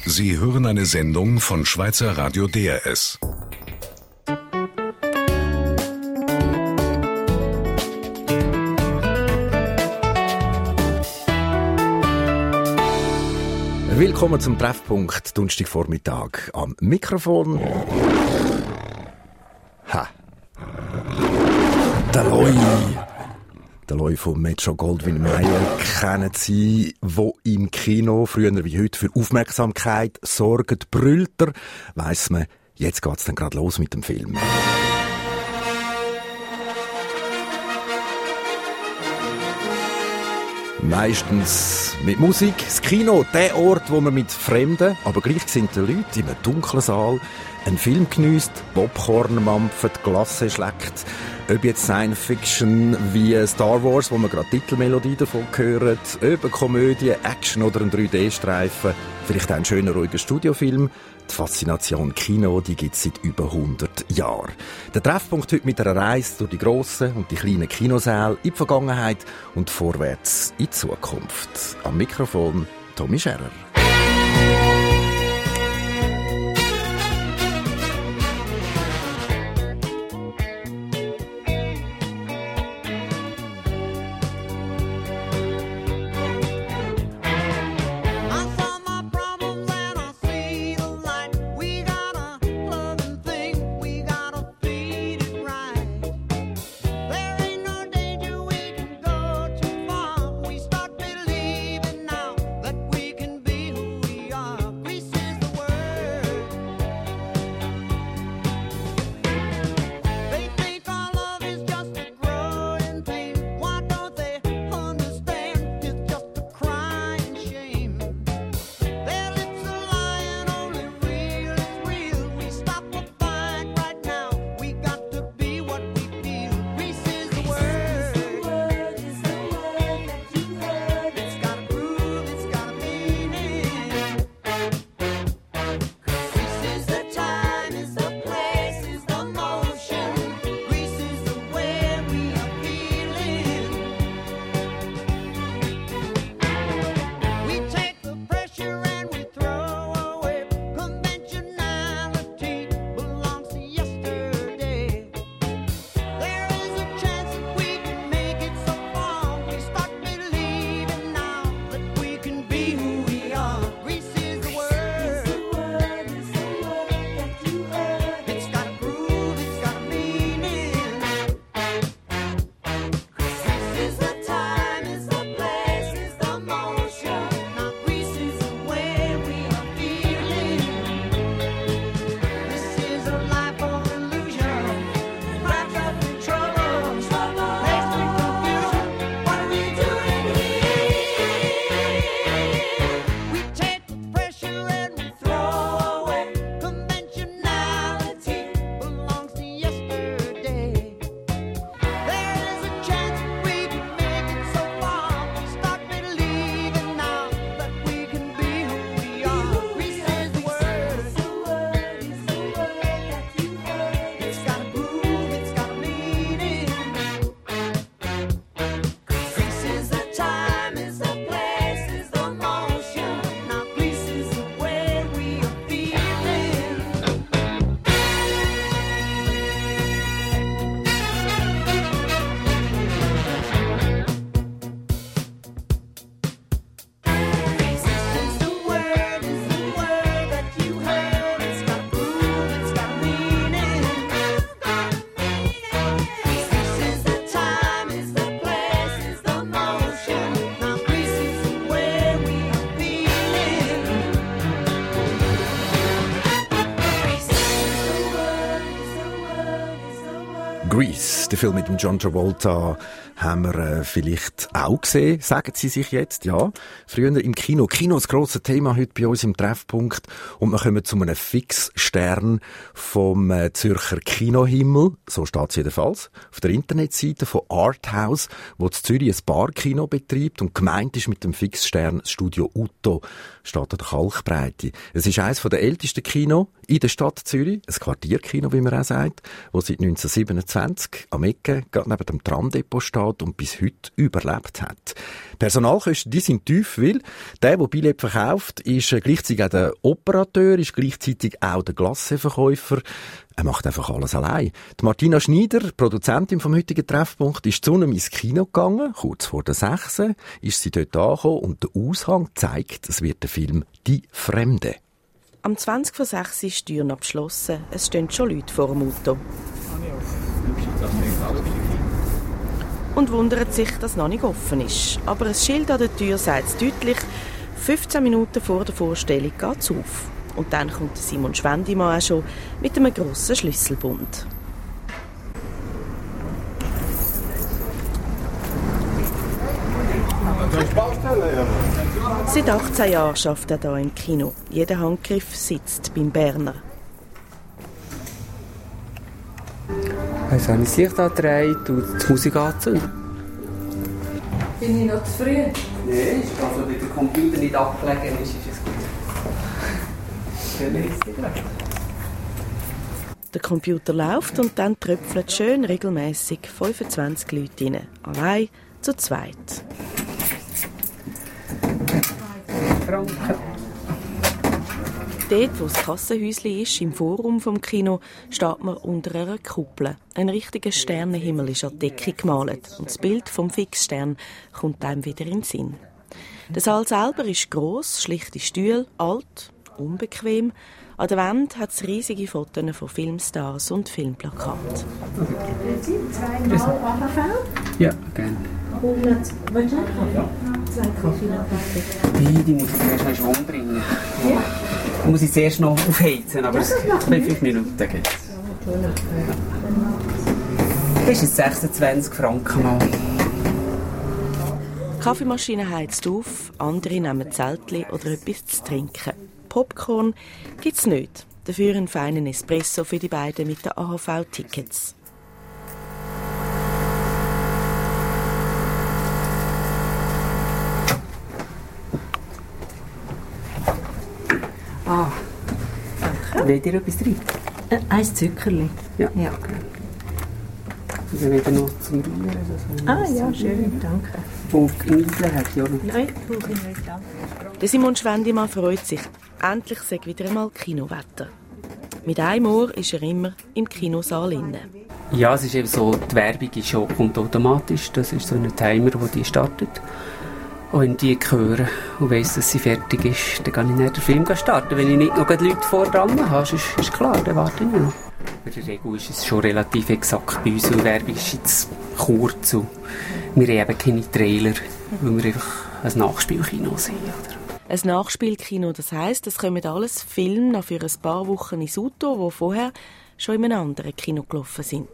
Sie hören eine Sendung von Schweizer Radio DRS. Willkommen zum Treffpunkt, Donnerstagvormittag. Am Mikrofon. Der Loi von Metro-Goldwyn-Mayer kennen Sie, wo im Kino früher wie heute für Aufmerksamkeit sorgt. Brüllt er, weiss man, jetzt geht's dann gerade los mit dem Film. Meistens mit Musik. Das Kino, der Ort, wo man mit fremden, aber gleichgesinnten Leuten in einem dunklen Saal einen Film geniesst, Popcorn mampft, Glasse schlägt. Ob jetzt Science Fiction wie Star Wars, wo man gerade Titelmelodie davon hört, ob eine Komödie, Action oder ein 3D-Streifen, vielleicht auch ein schöner, ruhiger Studiofilm. Die Faszination Kino, die gibt es seit über 100 Jahren. Der Treffpunkt heute mit einer Reise durch die grossen und die kleinen Kinosäle in die Vergangenheit und vorwärts in die Zukunft. Am Mikrofon Tommy Scherer. Grease, der Film mit dem John Travolta, haben wir vielleicht auch gesehen, sagen Sie sich jetzt, ja. Früher im Kino. Kino ist das grosse Thema heute bei uns im Treffpunkt. Und wir kommen zu einem Fixstern vom Zürcher Kinohimmel. So steht es jedenfalls. Auf der Internetseite von Arthouse, wo in Zürich ein Barkino betreibt und gemeint ist mit dem Fixstern das Studio Utto, steht an der Kalkbreite. Es ist eines der ältesten Kino in der Stadt Zürich, ein Quartierkino, wie man auch sagt, das seit 1927 am Ecke, gerade neben dem Tramdepot steht und bis heute überlebt hat. Personalkosten, die sind tief, weil der Billett verkauft, ist gleichzeitig auch der Operateur, ist gleichzeitig auch der Glasseverkäufer. Er macht einfach alles allein. Die Martina Schneider, Produzentin vom heutigen Treffpunkt, ist zu einem ins Kino gegangen. Kurz vor der 6 ist sie dort angekommen und der Aushang zeigt, es wird der Film «Die Fremde». Am 20 vor 6 ist die Tür abgeschlossen. Es stehen schon Leute vor dem Auto. Und wundert sich, dass es noch nicht offen ist. Aber ein Schild an der Tür sagt es deutlich, 15 Minuten vor der Vorstellung geht es auf. Und dann kommt Simon Schwendimann auch schon mit einem grossen Schlüsselbund. Seit 18 Jahren arbeitet er hier im Kino. Jeder Handgriff sitzt beim Berner. Also habe ich das Licht angedreht und die Musik angezündet. Bin ich noch zu früh? Nein, also wenn der Computer nicht abgelegen ist es gut. Der Computer läuft und dann tröpfeln schön regelmäßig 25 Leute rein. Allein zu zweit. Dort, wo das Kassenhäuschen ist, im Vorraum vom Kino, steht man unter einer Kuppel. Ein richtiger Sternenhimmel ist an die Decke gemalt und das Bild vom Fixstern kommt einem wieder in den Sinn. Der Saal selber ist gross, schlichte Stühle, alt, unbequem. An der Wand hat es riesige Fotos von Filmstars und Filmplakaten. Zweimal AHV? Ja, gerne. Und willst du einen Kaffee? 2 Kaffee noch bitte. Die muss ich zuerst noch in Schwung bringen. Ja. Die muss ich zuerst noch aufheizen, aber bei 5 Minuten geht es. Das ist 26 Franken mal. Die Kaffeemaschine heizt auf, andere nehmen Zeltli oder etwas zu trinken. Popcorn gibt es nicht. Dafür einen feinen Espresso für die beiden mit den AHV-Tickets. Ah, danke. Wollt ihr etwas drin? Ein Zuckerli. Ja. Ja. Und dann wieder noch zum Rühren. Ja, schön, danke. Und Nudeln hat ja noch. Nein, brauche ich nicht, danke. Der Simon Schwendimann freut sich. Endlich sei wieder einmal Kinowetter. Mit einem Ohr ist er immer im Kinosaal inne. Ja, es ist eben so, die Werbung ist schon, kommt automatisch. Das ist so ein Timer, der die startet. Und wenn die hören und weiss, dass sie fertig ist, dann kann ich nicht den Film starten. Wenn ich nicht noch Leute vor dran habe, ist klar, dann warte ich noch. In der Regel ist es schon relativ exakt bei uns, weil Werbung ist jetzt kurz und wir haben eben keine Trailer, weil wir einfach ein Nachspielkino sind. Oder? Ein Nachspielkino, das heisst, es kommen alles Filme noch für ein paar Wochen ins Auto, die vorher schon in einem anderen Kino gelaufen sind.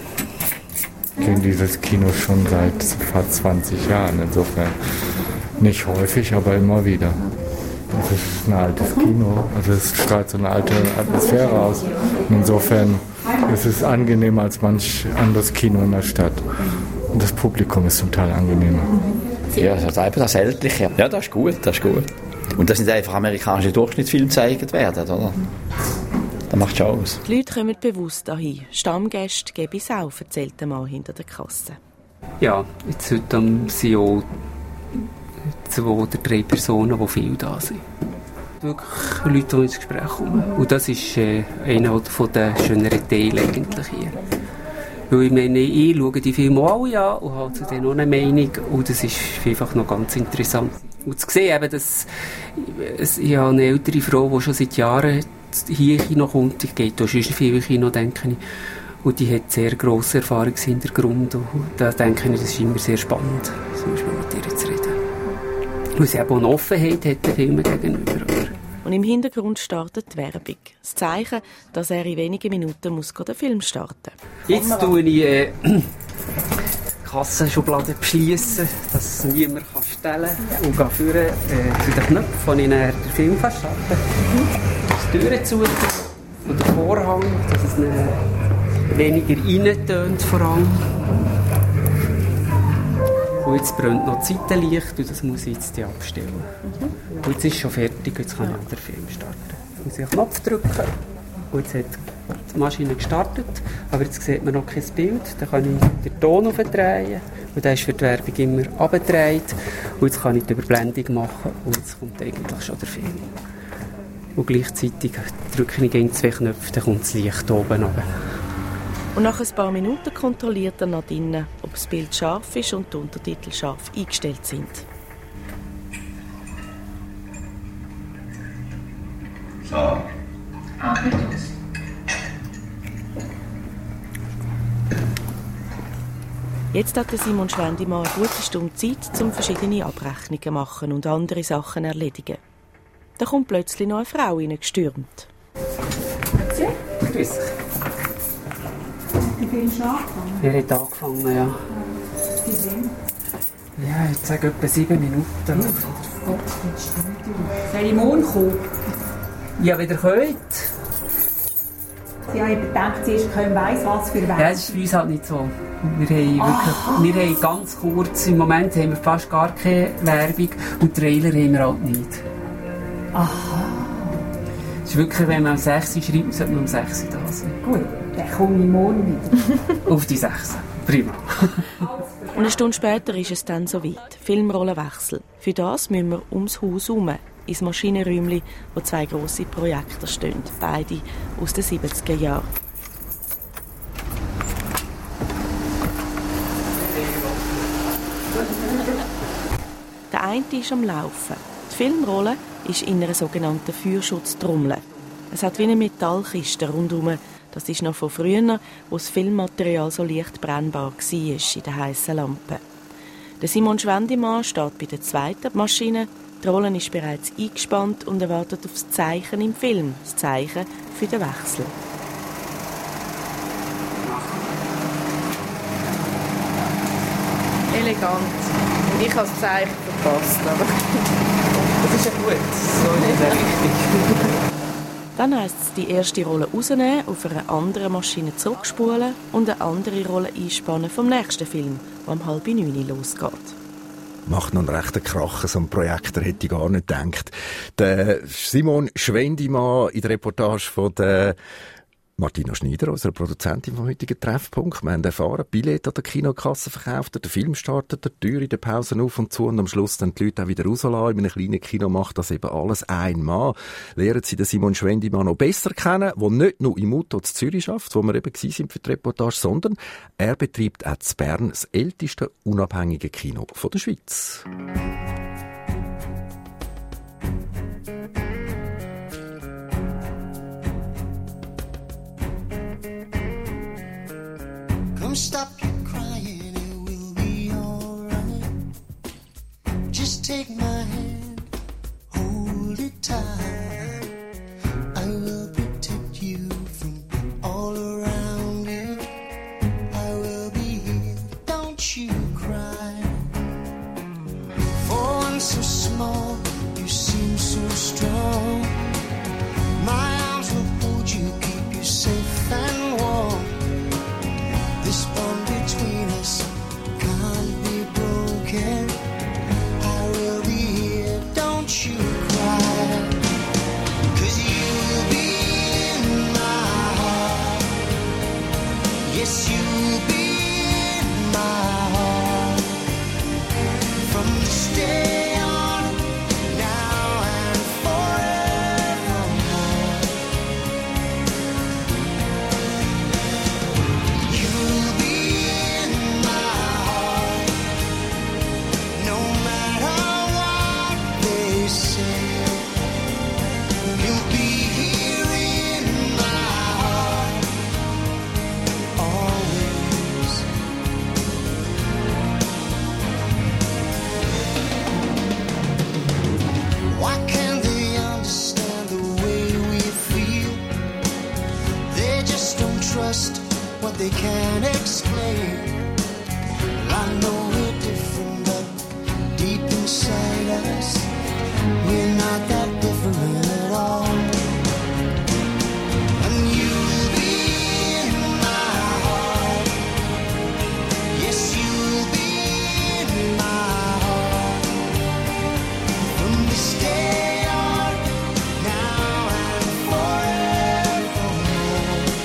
Ich kenne dieses Kino schon seit fast 20 Jahren, insofern nicht häufig, aber immer wieder. Es ist ein altes Kino, also es strahlt so eine alte Atmosphäre aus. Und insofern ist es angenehmer als manch anderes Kino in der Stadt. Und das Publikum ist zum Teil angenehmer. Ja, das Ältliche. Ja, das ist gut, das ist gut. Und das sind einfach amerikanische Durchschnittsfilme gezeigt werden, oder? Das macht schon aus. Die Leute kommen bewusst dahin. Stammgäste geben es auch, erzählt der Mann hinter der Kasse. Ja, jetzt heute sind auch 2 oder 3 Personen, die viel da sind. Wirklich Leute, die ins Gespräch kommen. Und das ist einer der schöneren Teile eigentlich hier. Weil ich meine, ich schaue die Filme alle an und habe zu denen auch eine Meinung. Und das ist einfach noch ganz interessant. Und zu sehen, eben, dass ich habe eine ältere Frau, die schon seit Jahren hier in Kino kommt. Ich gehe da schon viel in Kino, denke ich. Und die hat sehr grossen Erfahrungshintergrund. Und da denke ich, das ist immer sehr spannend, zum Beispiel mit ihr zu reden. Weil sie eben auch eine Offenheit hat den Filmen gegenüber. Und im Hintergrund startet die Werbung. Das Zeichen, dass er in wenigen Minuten den Film starten muss. Jetzt tue ich die Kassenschublade beschließen, dass es niemand stellen kann. Und gehe vorne zu den Knöpfen, von denen den Film starten kann. Die Türen zu und den Vorhang, dass es weniger reintönt vor allem. Und jetzt brennt noch das Seitenlicht und das muss ich jetzt abstellen. Und jetzt ist es schon fertig, jetzt kann ich den Film starten. Jetzt muss ich einen Knopf drücken und jetzt hat die Maschine gestartet, aber jetzt sieht man noch kein Bild. Dann kann ich den Ton aufdrehen und dann ist für die Werbung immer abgedreht. Und jetzt kann ich die Überblendung machen und jetzt kommt eigentlich schon der Film. Und gleichzeitig drücke ich gegen 2 Knöpfe, dann kommt das Licht oben runter. Und nach ein paar Minuten kontrolliert er noch drinnen, ob das Bild scharf ist und die Untertitel scharf eingestellt sind. So. Jetzt hat Simon Schwendimann eine gute Stunde Zeit, um verschiedene Abrechnungen zu machen und andere Sachen zu erledigen. Da kommt plötzlich noch eine Frau reingestürmt. Grüß dich. Wie viel schon angefangen? Er hat angefangen, ja. Wie lange? Ja, ich sage etwa 7 Minuten. Gott, das stimmt. Soll ich morgen kommen? Ja, wenn ihr könnt. Sie haben gedacht, sie ist kein weiss was für Werbung. Ja, das ist für uns halt nicht so. Wir haben ganz kurz, im Moment haben wir fast gar keine Werbung und Trailer haben wir halt nicht. Aha. Es ist wirklich, wenn man um 6 Uhr schreibt, sollte man um 6 Uhr da sein. Gut, dann komme ich morgen wieder. Auf die 6. Prima. Und eine Stunde später ist es dann soweit. Filmrollenwechsel. Für das müssen wir ums Haus herum, ins Maschinenräumchen, wo 2 grosse Projekte stehen, beide aus den 70er Jahren. Der eine ist am Laufen. Die Filmrolle ist in einer sogenannten Feuerschutztrommel. Es hat wie eine Metallkiste rundherum. Das ist noch von früher, wo das Filmmaterial so leicht brennbar war in der heissen Lampe. Der Simon Schwendimann steht bei der zweiten Maschine. Die Rolle ist bereits eingespannt und erwartet auf das Zeichen im Film, das Zeichen für den Wechsel. Elegant. Und ich habe das Zeichen verpasst, aber das ist ja gut. So ist es richtig. Dann heisst es, die erste Rolle rausnehmen, auf einer anderen Maschine zurückspulen und eine andere Rolle einspannen vom nächsten Film, der um 8:30 losgeht. Macht noch einen rechten Krachen, so ein Projekt, der hätte ich gar nicht gedacht. Der Simon Schwendimann in der Reportage von der Martina Schneider, unserer Produzentin vom heutigen Treffpunkt. Wir haben erfahren, Billett an der Kinokasse verkauft, der Film startet, der Tür in der Pause auf und zu und am Schluss dann die Leute auch wieder rauslassen. In einem kleinen Kino macht das eben alles ein Mann. Lernen Sie den Simon Schwendimann noch besser kennen, der nicht nur im Mutto in Zürich arbeitet, wo wir eben waren für die Reportage, sondern er betreibt auch in Bern das älteste unabhängige Kino von der Schweiz. Stop your crying, it will be alright. Just take my hand, hold it tight. I will protect you from all around you. I will be here, don't you cry. For one so small, you seem so strong. My arms will hold you, keep you safe and warm. This bond between us can't be broken. I will be here, don't you cry. 'Cause you will be in my heart. Yes, you will be in my heart. From this day on, now and forevermore. You will be in my heart, no matter what they say. You'll be here in my heart, always. Why can't they understand the way we feel? They just don't trust what they can't explain. I know we're different, but deep inside us, we're not that different at all. And you will be in my heart. Yes, you will be in my heart. From this day on, now and forevermore.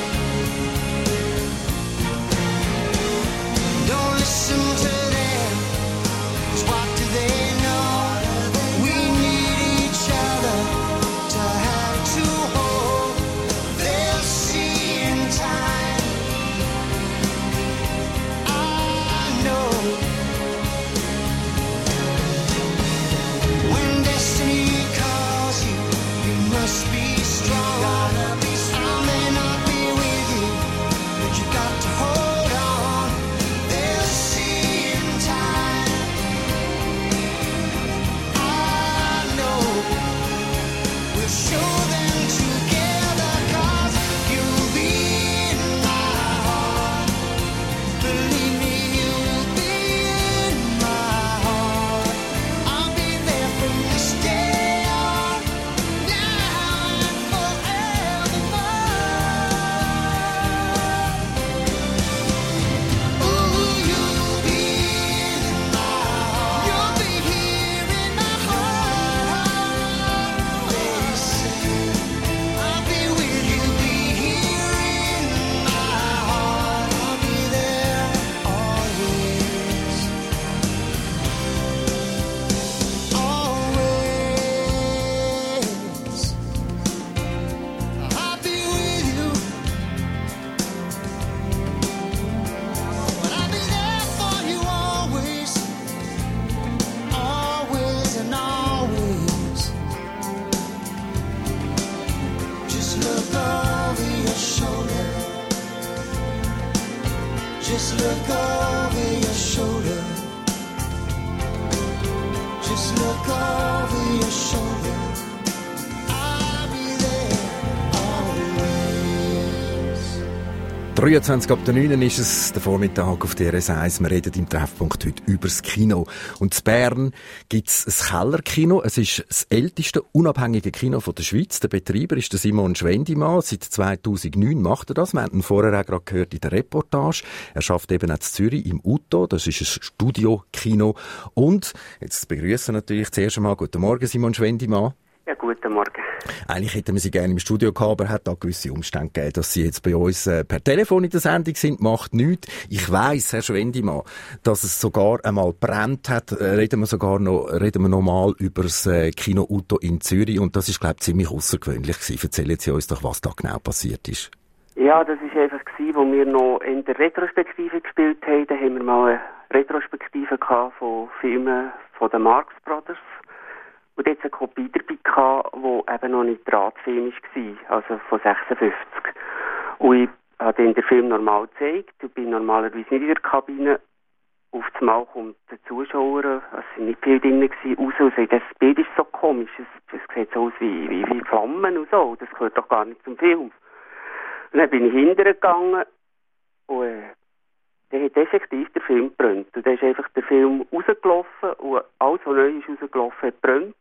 23 ab der 9 ist es, der Vormittag auf der RS1. Wir reden im Treffpunkt heute über das Kino. Und in Bern gibt es ein Kellerkino. Es ist das älteste unabhängige Kino von der Schweiz. Der Betreiber ist der Simon Schwendimann. Seit 2009 macht er das. Wir haben ihn vorher auch gerade gehört in der Reportage. Er arbeitet eben auch in Zürich im Uto. Das ist ein Studiokino. Und jetzt begrüßen natürlich zuerst einmal guten Morgen, Simon Schwendimann. Ja, guten Morgen. Eigentlich hätten wir Sie gerne im Studio gehabt, aber es hat da gewisse Umstände gegeben, dass Sie jetzt bei uns per Telefon in der Sendung sind. Macht nichts. Ich weiss, Herr Schwendimann, dass es sogar einmal brennt hat. Reden wir noch mal über das Kino Uto in Zürich. Und das ist, glaube ich, ziemlich außergewöhnlich gewesen. Erzählen Sie uns doch, was da genau passiert ist. Ja, das war einfach gewesen, wo wir noch in der Retrospektive gespielt haben. Da haben wir mal eine Retrospektive gehabt von Filmen von den Marx Brothers. Und jetzt eine Kopie dabei gehabt, die eben noch nicht Drahtfilm war, also von 56. Und ich habe dann den Film normal gezeigt. Ich bin normalerweise nicht in der Kabine. Auf das Mal kommt der Zuschauer, es sind nicht viele drin gewesen, raus und sagt, das Bild ist so komisch, es sieht so aus wie Flammen und so, das gehört doch gar nicht zum Film. Und dann bin ich hinterher gegangen und der hat effektiv den Film gebrannt. Und dann ist einfach der Film rausgelaufen und alles, was neu ist rausgelaufen, hat gebrannt.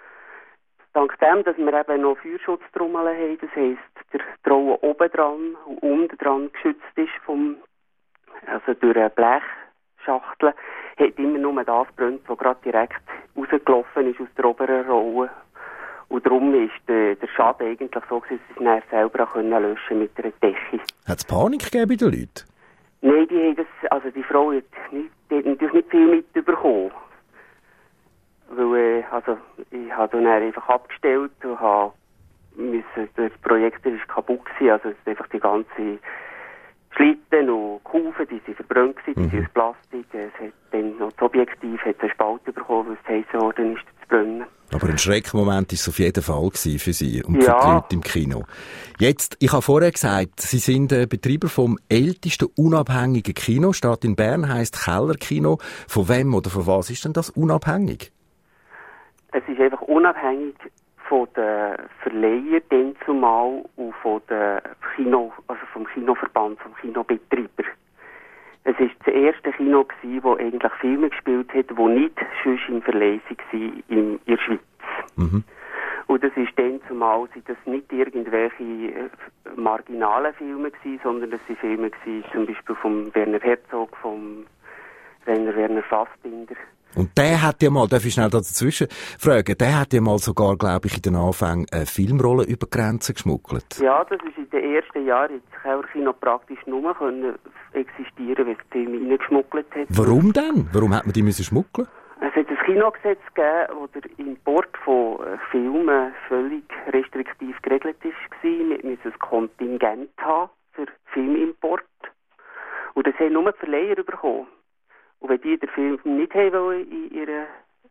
Dank dem, dass wir eben noch Feuerschutztrommeln haben, das heisst, der Trauen oben dran und unten dran geschützt ist durch eine Blechschachtel, hat immer nur das gebrannt, was gerade direkt rausgelaufen ist aus der oberen Rolle. Und darum ist der Schaden eigentlich so, dass sie es dann selber löschen mit einer Decke. Hat es Panik gegeben bei den Leuten? Nein, die Frau hat natürlich nicht viel mitbekommen. Weil, ich habe dann einfach abgestellt und der Projektor ist kaputt gewesen, also es ist einfach die ganze Schlitten und Kufen, die sind verbrannt gewesen, die sind aus Plastik. Es hat dann noch das Objektiv, hat eine Spalte bekommen, weil es heiß geworden ist, zu brennen. Aber ein Schreckmoment war es auf jeden Fall für Sie und für die Leute im Kino. Jetzt, ich habe vorher gesagt, Sie sind Betreiber vom ältesten unabhängigen Kino, steht in Bern, heisst Kellerkino. Von wem oder von was ist denn das unabhängig? Es ist einfach unabhängig von den Verleihern dann zumal und von der vom Kinoverband, vom Kinobetreiber. Es war das erste Kino, das eigentlich Filme gespielt hat, die nicht sonst im Verleih waren in der Schweiz. Mhm. Und das ist dann zumal, sind das nicht irgendwelche marginalen Filme gewesen, sondern das sind Filme gewesen, zum Beispiel von Werner Herzog, von Werner Fassbinder. Und der hat ja mal, darf ich schnell dazwischen fragen, der hat ja mal sogar, glaube ich, in den Anfängen Filmrollen über Grenzen geschmuggelt. Ja, das ist in den ersten Jahren in das Kellerkino praktisch nur existieren, weil es Filme reingeschmuggelt hat. Warum denn? Warum hat man die müssen schmuggeln? Es hat ein Kinogesetz gegeben, wo der Import von Filmen völlig restriktiv geregelt war. Wir müssen ein Kontingent haben für Filmimport. Und das haben nur die Verleiher bekommen. Und wenn die den Film nicht haben wollen, in ihr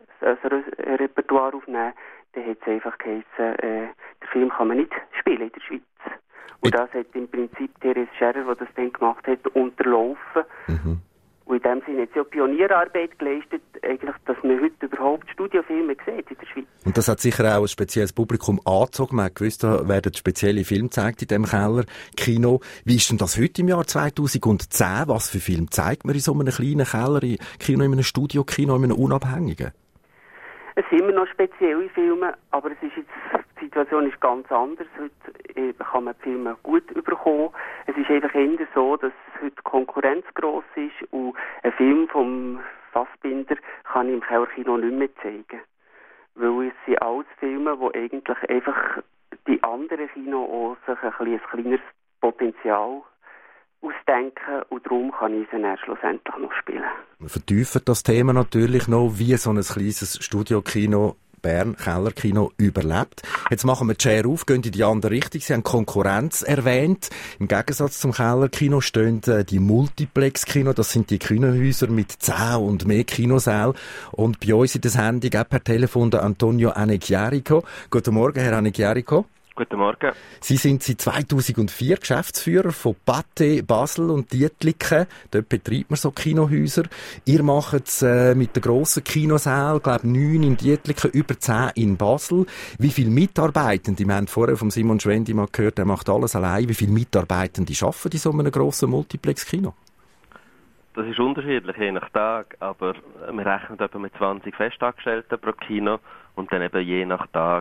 Repertoire aufnehmen, dann hat es einfach geheißen, den Film kann man nicht spielen in der Schweiz. Und das hat im Prinzip Therese Scherer, die das dann gemacht hat, unterlaufen. Mhm. Und in dem Sinne hat sie auch Pionierarbeit geleistet, eigentlich, dass man heute überhaupt Studiofilme sieht in der Schweiz. Und das hat sicher auch ein spezielles Publikum angezogen. Man hat gewusst, da werden spezielle Filme gezeigt in diesem Kellerkino. Wie ist denn das heute im Jahr 2010? Was für Filme zeigt man in so einem kleinen Kellerkino, in einem Studiokino, in einem unabhängigen? Es sind immer noch spezielle Filme, aber es ist jetzt, die Situation ist ganz anders. Heute kann man die Filme gut bekommen. Es ist einfach eher so, dass heute die Konkurrenz gross ist und ein Film vom Fassbinder kann ich im Kellerkino nicht mehr zeigen. Weil es sind alles Filme, die eigentlich einfach die anderen Kinos auch sich ein kleineres Potenzial ausdenken und darum kann ich sie dann schlussendlich noch spielen. Wir vertiefen das Thema natürlich noch, wie so ein kleines Studiokino Bern, Kellerkino, überlebt. Jetzt machen wir die Schere auf, gehen in die andere Richtung. Sie haben Konkurrenz erwähnt. Im Gegensatz zum Kellerkino stehen die Multiplex-Kino. Das sind die Kinohäuser mit 10 und mehr Kinosälen. Und bei uns in der Sendung auch per Telefon der Antonio Anechiarico. Guten Morgen, Herr Anechiarico. Guten Morgen. Sie sind seit 2004 Geschäftsführer von Pathé Basel und Dietliken. Dort betreibt man so Kinohäuser. Ihr macht es mit der grossen Kinosaal, glaube 9 in Dietliken, über 10 in Basel. Wie viele Mitarbeitende, wir haben vorher von Simon Schwendi mal gehört, er macht alles allein. Wie viele Mitarbeitende arbeiten in so einem grossen Multiplex-Kino? Das ist unterschiedlich, je nach Tag, aber wir rechnen etwa mit 20 Festangestellten pro Kino und dann eben je nach Tag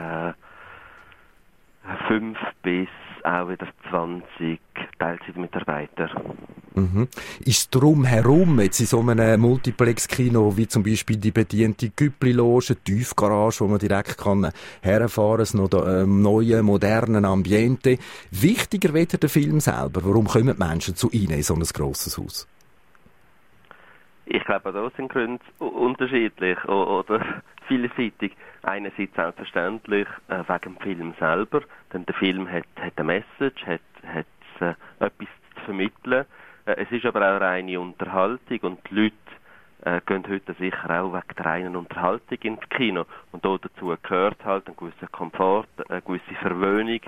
5 bis auch wieder 20 Teilzeitmitarbeiter. Mhm. Ist drumherum jetzt in so einem Multiplex-Kino, wie zum Beispiel die bediente Güppli-Loge, die Tiefgarage, wo man direkt herfahren kann, noch neue, modernen Ambiente, wichtiger weder der Film selber? Warum kommen die Menschen zu Ihnen in so ein grosses Haus? Ich glaube, da sind Gründe unterschiedlich oder vielseitig. Einerseits selbstverständlich wegen dem Film selber, denn der Film hat eine Message, hat etwas zu vermitteln. Es ist aber auch reine Unterhaltung und die Leute gehen heute sicher auch wegen der reinen Unterhaltung ins Kino. Und dazu gehört halt ein gewisser Komfort, eine gewisse Verwöhnung,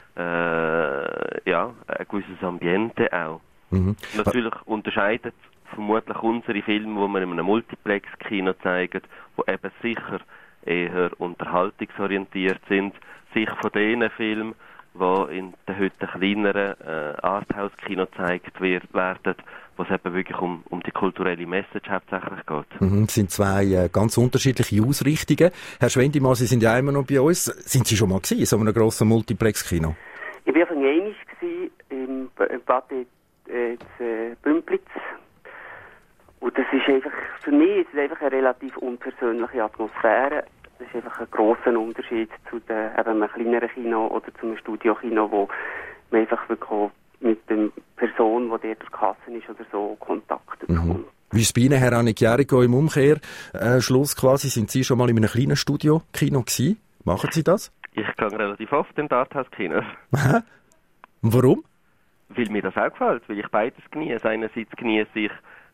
ein gewisses Ambiente auch. Mhm. Natürlich unterscheidet vermutlich unsere Filme, die wir in einem Multiplex-Kino zeigen, die eben sicher eher unterhaltungsorientiert sind, sich von den Filmen, die in den heute kleineren Arthouse-Kino gezeigt werden, wo es eben wirklich um die kulturelle Message hauptsächlich geht. Das sind zwei ganz unterschiedliche Ausrichtungen. Herr Schwendimann, Sie sind ja immer noch bei uns. Sind Sie schon mal in so einem grossen Multiplex-Kino? Ich war von einmal im Pathé Bümplitz. Und das ist einfach, für mich ist es einfach eine relativ unpersönliche Atmosphäre. Das ist einfach ein grosser Unterschied zu einem kleineren Kino oder zu einem Studiokino, wo man einfach wirklich mit der Person, die dort der Kasse ist oder so, Kontakt bekommt. Wie ist es bei Ihnen, Herr Annik-Jerigo, im Umkehrschluss quasi? Sind Sie schon mal in einem kleinen Studiokino gewesen? Machen Sie das? Ich gehe relativ oft in Arthouse-Kinos. Und warum? Weil mir das auch gefällt, weil ich beides genieße. Einerseits genieße ich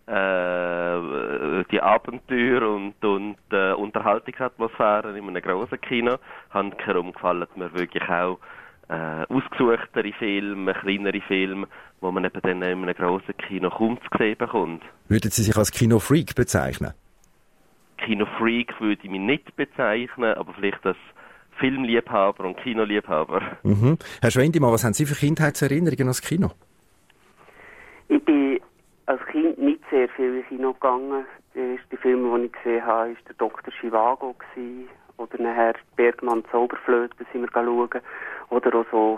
die Abenteuer und Unterhaltungsatmosphäre in einem grossen Kino. Handkehrum gefallen mir wirklich auch ausgesuchtere Filme, kleinere Filme, wo man eben dann in einem grossen Kino kaum zu sehen bekommt. Würden Sie sich als Kinofreak bezeichnen? Kinofreak würde ich mich nicht bezeichnen, aber vielleicht als Filmliebhaber und Kinoliebhaber. Mhm. Herr Schwendimann, was haben Sie für Kindheitserinnerungen ans Kino? Ich bin als Kind nicht sehr viel ins Kino gegangen. Der erste Film, den ich gesehen habe, war der Dr. Zhivago. Oder nachher Bergmann Zauberflöte sind wir schauen. Oder auch so,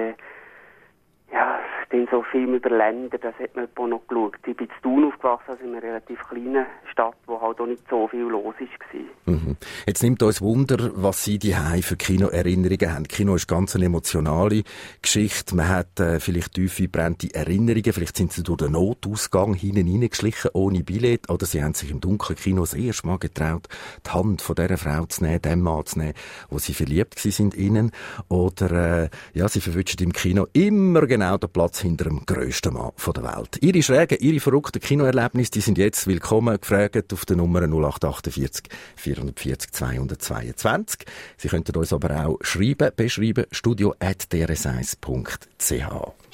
dann so Filme über Länder, das hat man auch noch geschaut. Ich bin in Thun aufgewachsen, also in einer relativ kleinen Stadt, wo halt auch nicht so viel los war. Mhm. Jetzt nimmt uns Wunder, was Sie daheim für Kinoerinnerungen haben. Kino ist ganz eine emotionale Geschichte. Man hat vielleicht tiefe, brennende Erinnerungen. Vielleicht sind Sie durch den Notausgang hineingeschlichen, ohne Billett. Oder Sie haben sich im dunklen Kino das erste Mal getraut, die Hand von dieser Frau zu nehmen, dem Mann zu nehmen, wo Sie verliebt sind innen. Oder Sie verwünschen im Kino immer genau den Platz hinter dem grössten Mann der Welt. Ihre schrägen, Ihre verrückten Kinoerlebnisse, die sind jetzt willkommen gefragt auf der Nummer 0848 440 222. Sie könnten uns aber auch beschreiben, studio@drs1.ch.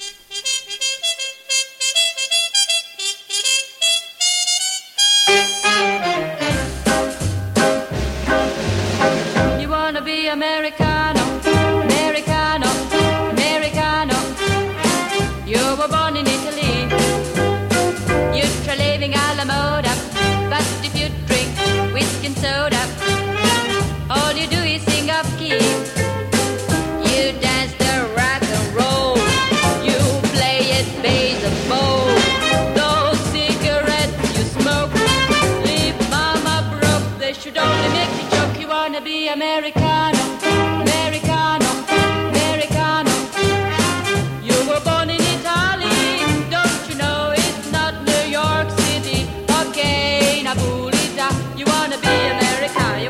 You wanna be Americano, Americano, Americano. You were born in Italy. You're living alla moda. But if you drink whiskey and soda, all you do is sing up key. You dance the rock and roll. You play it baseball. Those cigarettes you smoke leave mama broke. They should only make you joke. You wanna be Americano, Americano, Americano. You were born in Italy. Don't you know it's not New York City? Okay, Napolita. You wanna be Americano.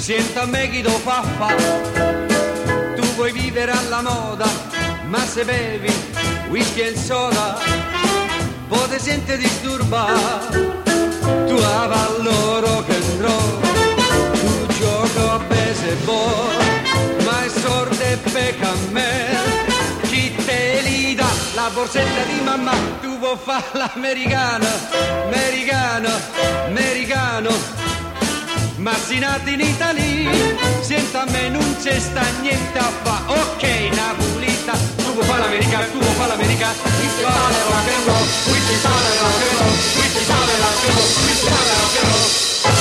Sienta me chi lo fa fa. Tu vuoi vivere alla moda, ma se bevi whisky e soda poi ti senti disturbare. Tu avallo rock and roll, tu gioco a baseball, ma è sordo e pecca a me. Chi te li dà la borsetta di mamma? Tu vuoi fare l'americano, americano, americano. Ma si nati in Italia, senta a me non c'è sta niente a fa. Ok, Napolita, tu vuoi fare l'americano, tu vuoi fare l'americano. Qui si fa la rock and roll, qui si fa la rock and roll, qui si fa la rock and roll, qui si fa la rock and roll.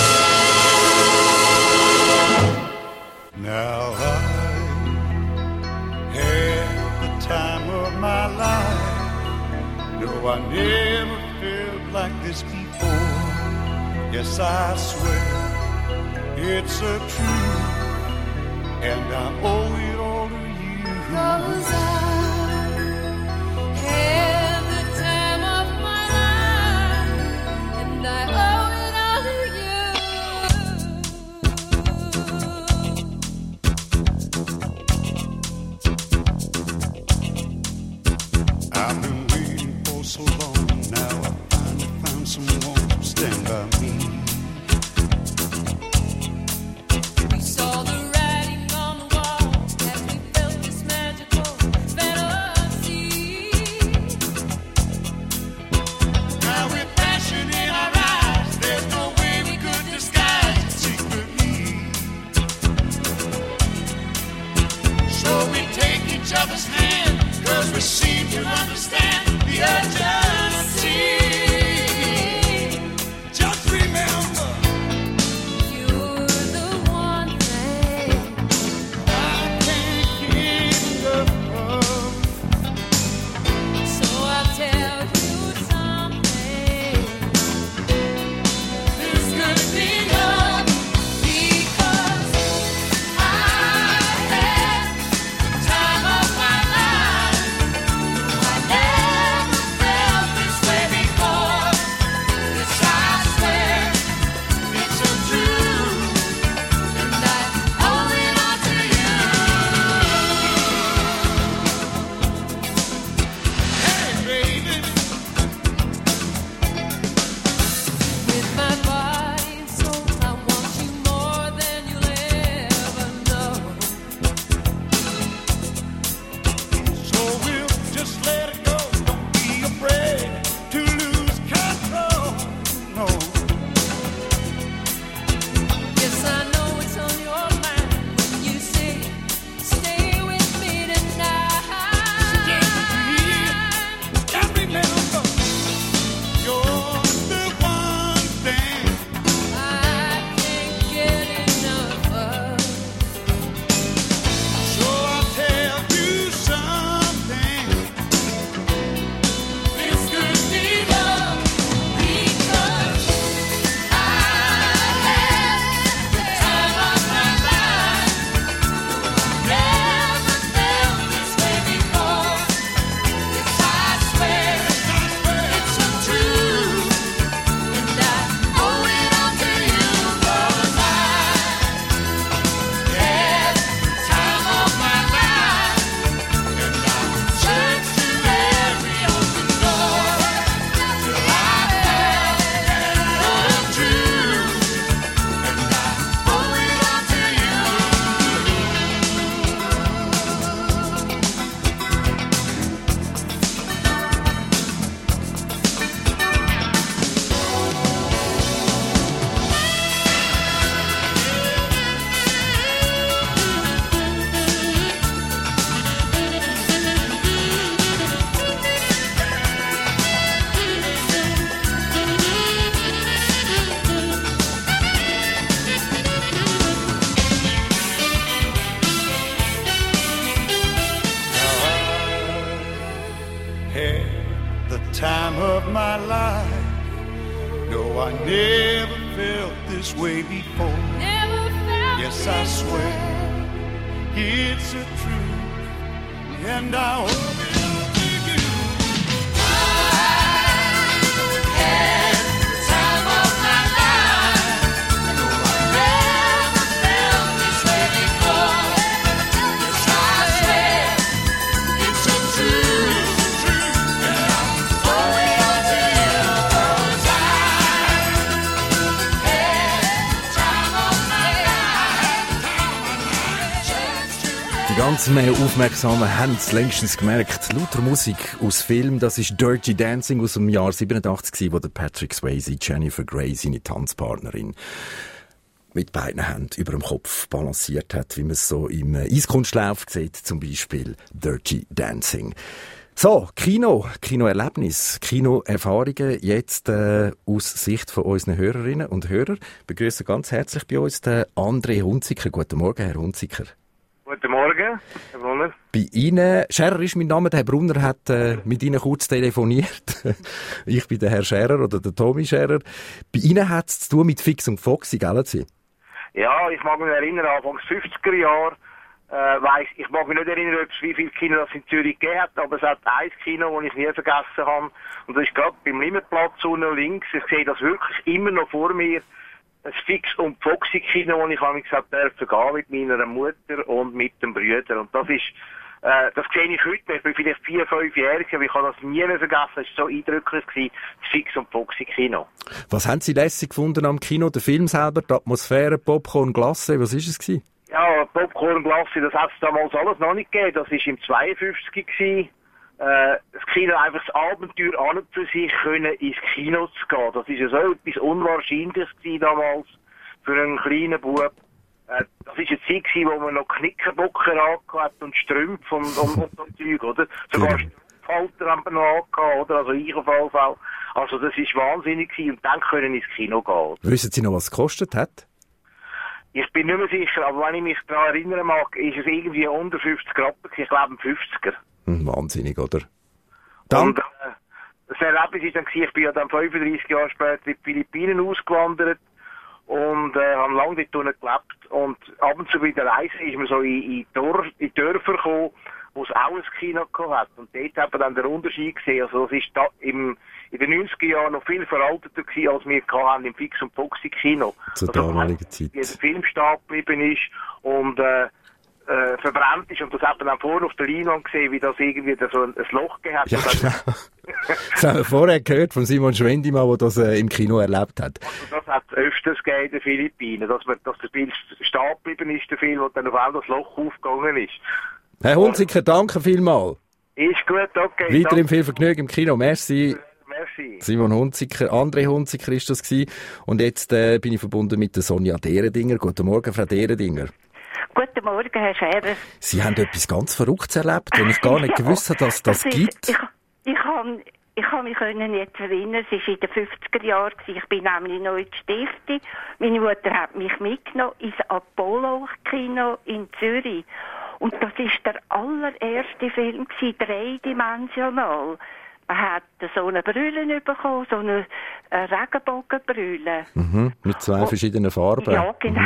Now I had the time of my life. No, I never felt like this before. Yes, I swear it's a truth, and I owe it all to you. 'Cause I had the time of my life, and I owe it all to you. I've been waiting for so long, now I finally found someone to stand by me. We seem to understand the urgency. Just remember, you're the one thing I can't get enough of. So I'll tell you something. This could be love, because I had the time of my life. I never felt this way before. Yes, I swear it's a truth, and I hope it all to you. I had the time of my life. No, I never felt Ganz mehr Aufmerksame haben es längstens gemerkt. Lauter Musik aus Film, das ist Dirty Dancing aus dem Jahr 87, wo der Patrick Swayze Jennifer Grey, seine Tanzpartnerin, mit beiden Händen über dem Kopf balanciert hat, wie man es so im Eiskunstlauf sieht, zum Beispiel Dirty Dancing. So, Kinoerlebnis, Kinoerfahrungen jetzt aus Sicht von unseren Hörerinnen und Hörern. Begrüßen ganz herzlich bei uns den André Hunziker. Guten Morgen, Herr Hunziker. Guten Morgen, Herr Brunner. Bei Ihnen, Scherer ist mein Name, der Herr Brunner hat mit Ihnen kurz telefoniert. Ich bin der Herr Scherer oder der Tommy Scherer. Bei Ihnen hat es zu tun mit Fix und Foxy, gell? Ja, ich mag mich erinnern, Anfangs 50er Jahre. Ich mag mich nicht erinnern, wie viele Kino das in Zürich gegeben hat, aber es hat ein Kino, das ich nie vergessen habe. Und das ist gerade beim Limmerplatz unten links. Ich sehe das wirklich immer noch vor mir. Ein Fix- und Foxy-Kino, wo ich gesagt durfte gehen mit meiner Mutter und mit dem Brüder. Und das ist, das sehe ich heute. Ich bin vielleicht 4, 5-jährig, aber ich habe das nie mehr vergessen. Es war so eindrücklich gewesen, das Fix- und Foxy-Kino. Was haben Sie lässig gefunden am Kino? Der Film selber, die Atmosphäre, Popcorn, Glasse, was war es gewesen? Ja, Popcorn, Glasse, das hat es damals alles noch nicht gegeben. Das war im 52 gewesen. Das Kino einfach das Abenteuer an und für sich können ins Kino zu gehen. Das ist ja so etwas Unwahrscheinliches gewesen damals für einen kleinen Bub. Das war eine Zeit gewesen, wo man noch Knickerbocker angehabt hat und Strümpfe und so Zeug, oder? Sogar Strumpfhalter haben wir noch angehabt, oder? Also ich auf jeden Fall. Also das ist wahnsinnig gewesen und dann können ins Kino gehen. Wissen Sie noch, was es gekostet hat? Ich bin nicht mehr sicher, aber wenn ich mich daran erinnern mag, ist es irgendwie unter 50 Rappen, ich glaube ein 50er. Wahnsinnig, oder? Und das Erlebnis ist dann gewesen, ich bin ja dann 35 Jahre später in die Philippinen ausgewandert und habe lange dort unten gelebt. Und ab und zu bei der Reise ist man so in Dörfer gekommen, wo es auch ein Kino hat. Und dort hat man dann den Unterschied gesehen. Also das ist da in den 90er Jahren noch viel veralteter gewesen, als wir hatten im Fix- und Foxy-Kino. Zur damaligen Zeit. Wie der Film stehen geblieben ist und verbrannt ist und das hat man dann vorne auf der Leinwand gesehen, wie das irgendwie so ein Loch gehabt hat. Ja, genau. Das haben wir vorher gehört von Simon Schwendimann, der das im Kino erlebt hat. Also das hat es öfters gegeben in den Philippinen, dass der Film stehen geblieben ist, der Film, und dann auf einmal das Loch aufgegangen ist. Herr Hunziker, danke vielmals. Ist gut, okay. Weiterhin viel Vergnügen im Kino. Merci. Merci. Simon Hunziker, André Hunziker ist das gewesen. Und jetzt bin ich verbunden mit der Sonja Deredinger. Guten Morgen, Frau Deredinger. Guten Morgen, Herr Scherer. Sie haben etwas ganz Verrücktes erlebt, und ich gar nicht gewusst habe, dass das gibt. Ich kann mich jetzt erinnern, es war in den 50er Jahren. Ich bin nämlich noch in der Stiftung. Meine Mutter hat mich mitgenommen ins Apollo-Kino in Zürich. Und das war der allererste Film, dreidimensional. Man hat so eine Brille bekommen, so eine Regenbogenbrille. Mit zwei verschiedenen Farben. Ja, genau.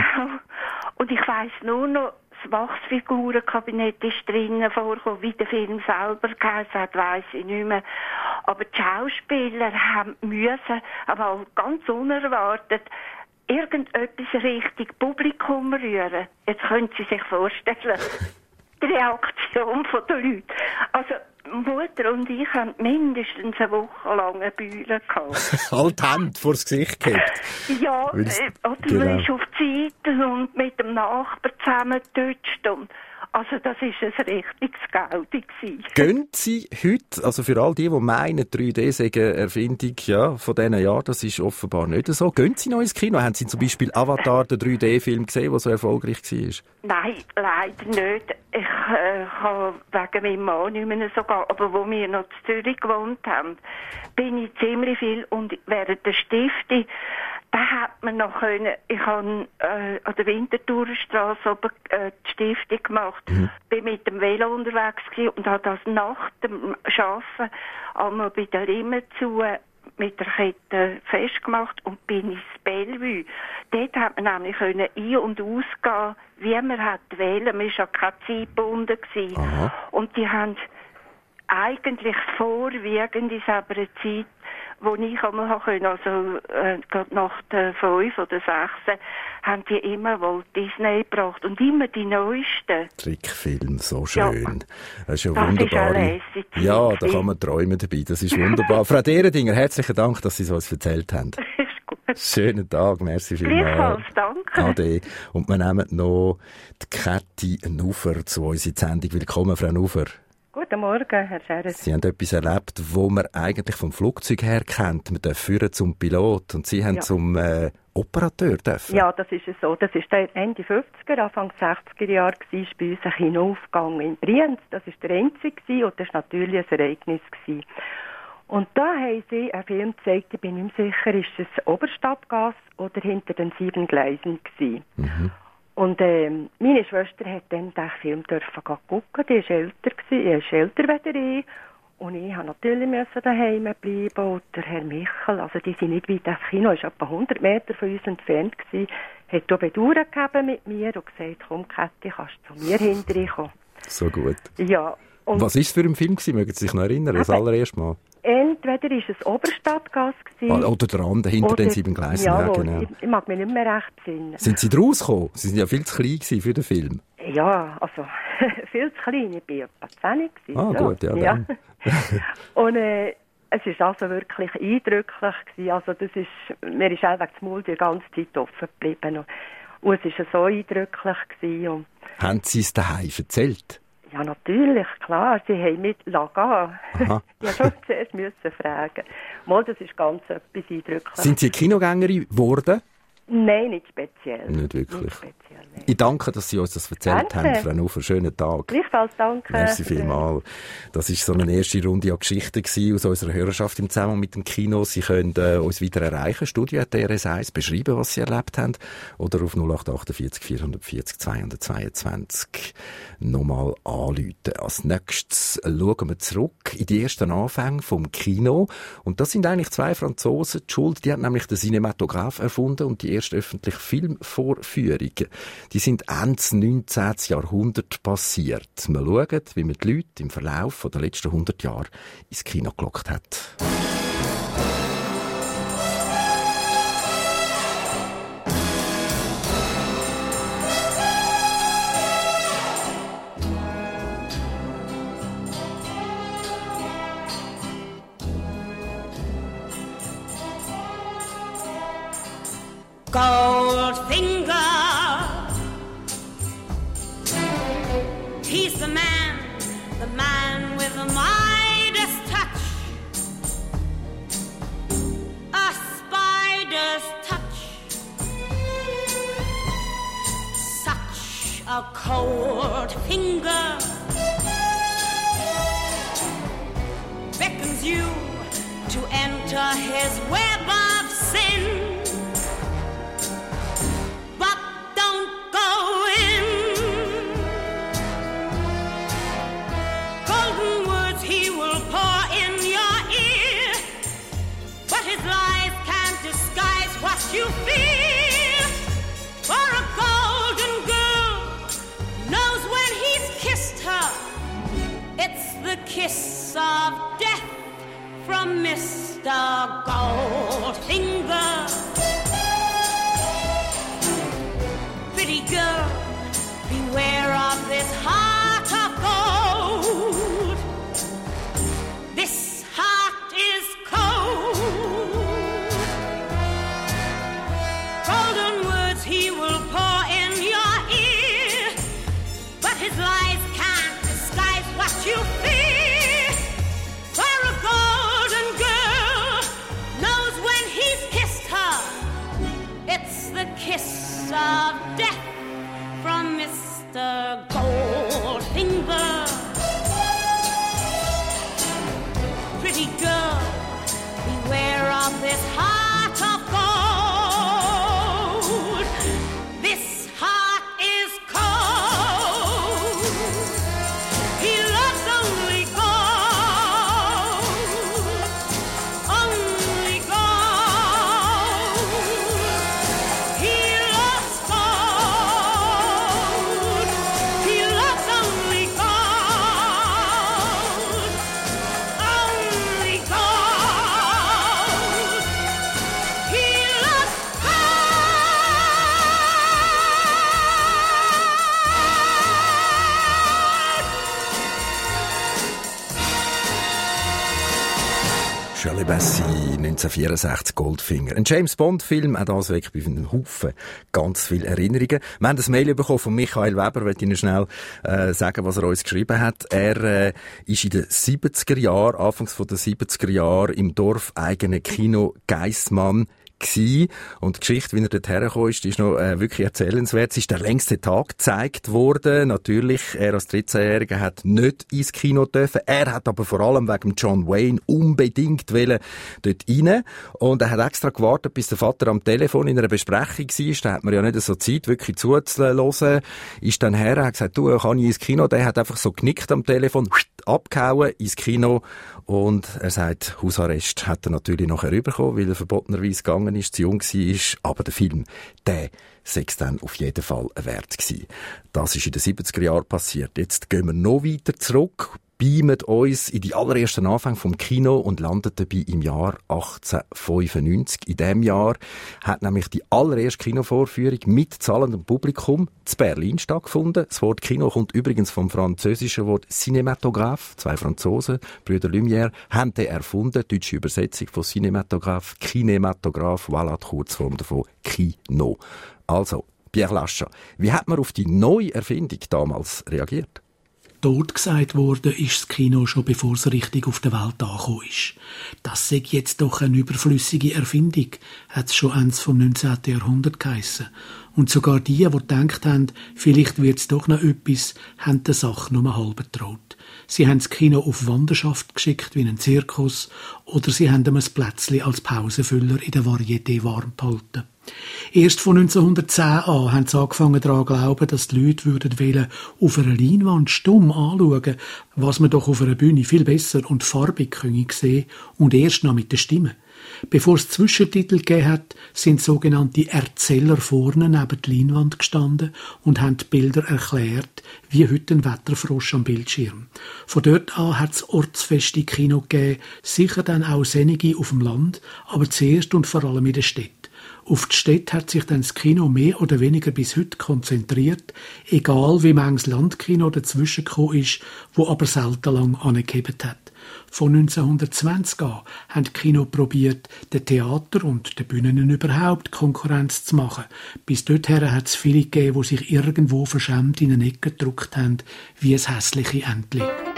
Und ich weiss nur noch, das Wachsfigurenkabinett ist drinnen vorgekommen, wie der Film selber geheißen hat, weiss ich nicht mehr. Aber die Schauspieler müssen, aber ganz unerwartet, irgendetwas Richtung Publikum rühren. Jetzt können Sie sich vorstellen, die Reaktion der Leute. Also, Mutter und ich haben mindestens eine Woche lang eine Bühne gehabt. Halt die Hände vor das Gesicht gehabt. Ja, oder man ist auf die Seite und mit dem Nachbar zusammen getutscht. Also das war ein richtiges Gaudi. Gehen Sie heute, also für all die meinen, 3D sei eine Erfindung von diesen Jahren, das ist offenbar nicht so. Gehen Sie noch ins Kino? Haben Sie zum Beispiel Avatar, den 3D-Film gesehen, der so erfolgreich war? Nein, leider nicht. Ich kann wegen meinem Mann nicht mehr so gehen. Aber wo wir noch in Zürich gewohnt haben, bin ich ziemlich viel. Und während der Stiftung, da hat man noch können, ich habe an der Winterthurstrasse oben die Stiftung gemacht, bin mit dem Velo unterwegs gewesen und habe das nach dem Arbeiten einmal bei der Limmer zu mit der Kette festgemacht und bin ins Bellevue. Dort hat man nämlich können ein- und ausgehen, wie man hat wählen. Man war ja keine Zeit gebunden gewesen. Und die haben eigentlich vorwiegend in aber eine Zeit, wo ich einmal können, also gerade nach der 5 oder 6, haben die immer Walt Disney gebracht und immer die neuesten. Trickfilm, so schön. Ja. Das ist ja das wunderbar. Ist ja, da kann man träumen dabei. Das ist wunderbar. Frau Deredinger, herzlichen Dank, dass Sie es uns erzählt haben. Ist gut. Schönen Tag, merci Gleichfalls, vielmals. danke. Ade. Und wir nehmen noch die Käthi Nufer zu uns in die Sendung. Willkommen, Frau Nufer. Guten Morgen, Herr Scheres. Sie haben etwas erlebt, wo man eigentlich vom Flugzeug her kennt. Man darf führen zum Pilot und Sie haben zum Operateur dürfen. Ja, das ist es so. Das ist der Ende 50er, Anfang 60er Jahre war bei uns ein Kinoaufgang in Brienz. Das war der einzige und das war natürlich ein Ereignis. Und da haben sie einen Film gezeigt, ich bin nicht mehr sicher, ist es Oberstadtgasse oder hinter den 7 Gleisen gewesen. Und meine Schwester hat dann den Film dürfen gucken, die war älter als ich. Und ich musste natürlich daheim bleiben. Und der Herr Michel, also die sind nicht weit, das Kino war etwa 100 Meter von uns entfernt, hat auch Bedauern gegeben mit mir und gesagt, komm Käthi, kannst du zu mir hinterkommen. So gut. Ja. Und was war es für ein Film? Mögen Sie sich noch erinnern, das allererste Mal? Entweder war es Oberstadtgasse oder der andere, hinter den 7 Gleisen. Ja, genau. Ich mag mich nicht mehr recht besinnen. Sind Sie draus gekommen? Sie waren ja viel zu klein für den Film. Ja, also viel zu klein. Ich war etwa 10 gewesen. Ah, gut, ja. Dann. Und es war also wirklich eindrücklich gewesen. Also das ist, mir ist einfach das Maul die ganze Zeit offen geblieben. Und es war so eindrücklich gewesen. Und haben Sie es daheim erzählt? Ja, natürlich, klar. Sie haben mit gehen. Ich musste zuerst fragen. Mal, das ist ganz etwas eindrücklich. Sind Sie Kinogängerin geworden? Nein, nicht speziell. Nicht wirklich. Nicht speziell, nein. Ich danke, dass Sie uns das erzählt haben, Frau Nufer. Schönen Tag. Gleichfalls, danke. Merci vielmals. Das war so eine erste Runde an Geschichten aus unserer Hörerschaft im Zusammenhang mit dem Kino. Sie können uns wieder erreichen, studio@rs1, beschreiben, was Sie erlebt haben, oder auf 0848 440 222 nochmal anrufen. Als nächstes schauen wir zurück in die ersten Anfänge vom Kino. Und das sind eigentlich 2 Franzosen die Schuld. Die haben nämlich den Cinematograph erfunden und die erste öffentliche Filmvorführungen. Die sind Ende des 19. Jahrhunderts passiert. Wir schauen, wie man die Leute im Verlauf der letzten 100 Jahre ins Kino gelockt hat. Goldfinger, he's the man with the Midas touch, a spider's touch, such a cold finger beckons you to enter his web of sin. You feel for a golden girl knows when he's kissed her. It's the kiss of death from Mr. Goldfinger. Pretty girl, beware of this heart of gold. This heart is cold. Golden words he will pour in your ear, but his lies can't disguise what you fear. For a golden girl knows when he's kissed her. It's the kiss of death from Mr. Goldfinger. Pretty girl, beware of this heart of gold. He Shirley Bassey, 1964, Goldfinger. Ein James-Bond-Film, auch das weckt bei einem Haufen ganz viele Erinnerungen. Wir haben ein Mail bekommen von Michael Weber, ich möchte Ihnen schnell sagen, was er uns geschrieben hat. Er ist in den 70er Jahren, anfangs der 70er Jahre, im dorfeigenen Kino Geissmann gewesen. Und die Geschichte, wie er dort hergekommen ist noch wirklich erzählenswert. Es ist der längste Tag gezeigt worden. Natürlich, er als 13-Jähriger hat nicht ins Kino dürfen. Er hat aber vor allem wegen John Wayne unbedingt dort rein. Und er hat extra gewartet, bis der Vater am Telefon in einer Besprechung war. Da hat man ja nicht so Zeit, wirklich zuzuhören. Ist dann her, er hat gesagt, du, kann ich ins Kino? Der hat einfach so genickt am Telefon, abgehauen ins Kino. Und er sagt, Hausarrest hat er natürlich nachher bekommen, weil er verbotenerweise gegangen ist, zu jung war. Aber der Film, der sei es dann auf jeden Fall wert gewesen. Das ist in den 70er Jahren passiert. Jetzt gehen wir noch weiter zurück, beamen uns in die allerersten Anfänge vom Kino und landen dabei im Jahr 1895. In diesem Jahr hat nämlich die allererste Kinovorführung mit zahlendem Publikum in Berlin stattgefunden. Das Wort Kino kommt übrigens vom französischen Wort Cinématographe. 2 Franzosen, Brüder Lumière, haben den erfunden. Deutsche Übersetzung von Cinématographe, Kinematograph, voilà die Kurzform davon, Kino. Also, Pierre Lascha, wie hat man auf die neue Erfindung damals reagiert? Tot gesagt worden ist das Kino schon, bevor es richtig auf der Welt angekommen ist. Das sei jetzt doch eine überflüssige Erfindung, hat es schon Ende vom 19. Jahrhundert geheissen. Und sogar die gedacht haben, vielleicht wird es doch noch etwas, haben der Sache nur halb getraut. Sie haben das Kino auf Wanderschaft geschickt wie einen Zirkus oder sie haben ihm ein Plätzchen als Pausenfüller in der Varieté warm gehalten. Erst von 1910 an haben sie angefangen daran zu glauben, dass die Leute wollen auf einer Leinwand stumm anschauen, was man doch auf einer Bühne viel besser und farbig sehen können und erst noch mit der Stimme. Bevor es Zwischentitel gegeben hat, sind sogenannte Erzähler vorne neben der Leinwand gestanden und haben die Bilder erklärt, wie heute ein Wetterfrosch am Bildschirm. Von dort an hat es ortsfeste Kino gegeben, sicher dann auch sennige auf dem Land, aber zuerst und vor allem in der Stadt. Auf die Städte hat sich dann das Kino mehr oder weniger bis heute konzentriert, egal wie manches Landkino dazwischen gekommen ist, wo aber selten lang angehebt hat. Von 1920 an haben die Kino probiert, den Theater und den Bühnen überhaupt Konkurrenz zu machen. Bis dorthin hat es viele gegeben, die sich irgendwo verschämt in eine Ecke gedruckt haben, wie ein hässliche Entli.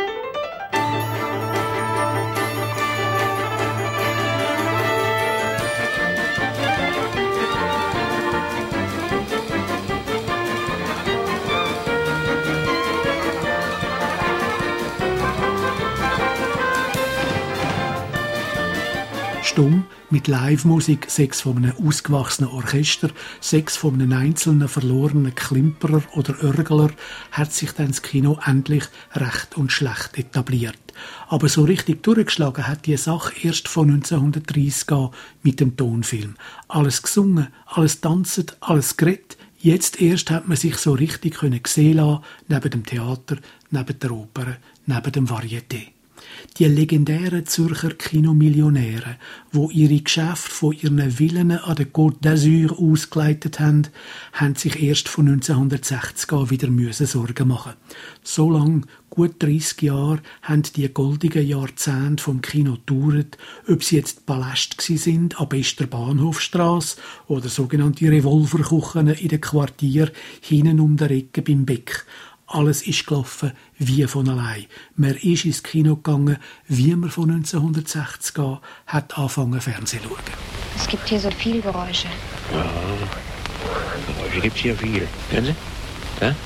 Stumm, mit Live-Musik, 6 von einem ausgewachsenen Orchester, 6 von einem einzelnen verlorenen Klimperer oder Örgler, hat sich dann das Kino endlich recht und schlecht etabliert. Aber so richtig durchgeschlagen hat die Sache erst von 1930 an mit dem Tonfilm. Alles gesungen, alles tanzen, alles geredet. Jetzt erst hat man sich so richtig sehen lassen, neben dem Theater, neben der Oper, neben dem Varieté. Die legendären Zürcher Kinomillionäre, wo ihre Geschäfte von ihren Villen an der Côte d'Azur ausgeleitet haben, haben sich erst von 1960 an wieder Sorgen machen. So lang, gut 30 Jahre, haben die goldigen Jahrzehnte vom Kino gedauert, ob sie jetzt Paläste sind an bester Bahnhofstrasse oder sogenannte Revolverkuchen in den Quartier hinten um der Ecke beim Beck. Alles ist gelaufen wie von allein. Man ist ins Kino gegangen, wie man von 1960 an hat angefangen Fernsehen zu schauen. Es gibt hier so viele Geräusche. Ja, Geräusche gibt es hier viel. Hören Sie? Ja?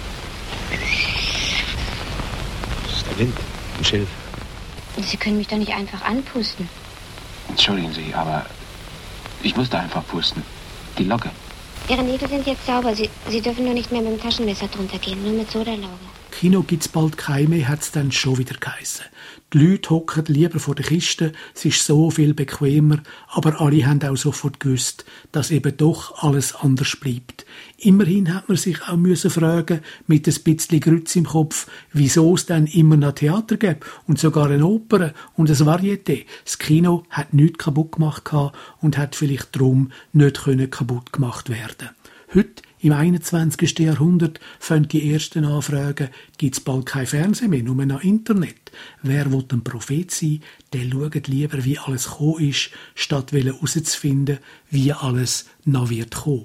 Das ist der Wind, ein Schilf. Sie können mich doch nicht einfach anpusten. Entschuldigen Sie, aber ich musste einfach pusten. Die Locke. Ihre Nägel sind jetzt sauber. Sie dürfen nur nicht mehr mit dem Taschenmesser drunter gehen, nur mit Sodalauge. Kino gibt's bald keine mehr, hat's dann schon wieder geheissen. Die Leute hocken lieber vor der Kiste, es ist so viel bequemer, aber alle haben auch sofort gewusst, dass eben doch alles anders bleibt. Immerhin hat man sich auch fragen, mit ein bisschen Grütz im Kopf, wieso es dann immer noch Theater gibt und sogar eine Oper und ein Varieté. Das Kino hat nichts kaputt gemacht und hat vielleicht darum nicht kaputt gemacht werden. Heute Im 21. Jahrhundert fangen die ersten Anfragen, gibt es bald kein Fernsehen mehr, nur noch Internet. Wer will ein Prophet sein, der schaut lieber, wie alles gekommen ist, statt herauszufinden, wie alles noch wird kommen.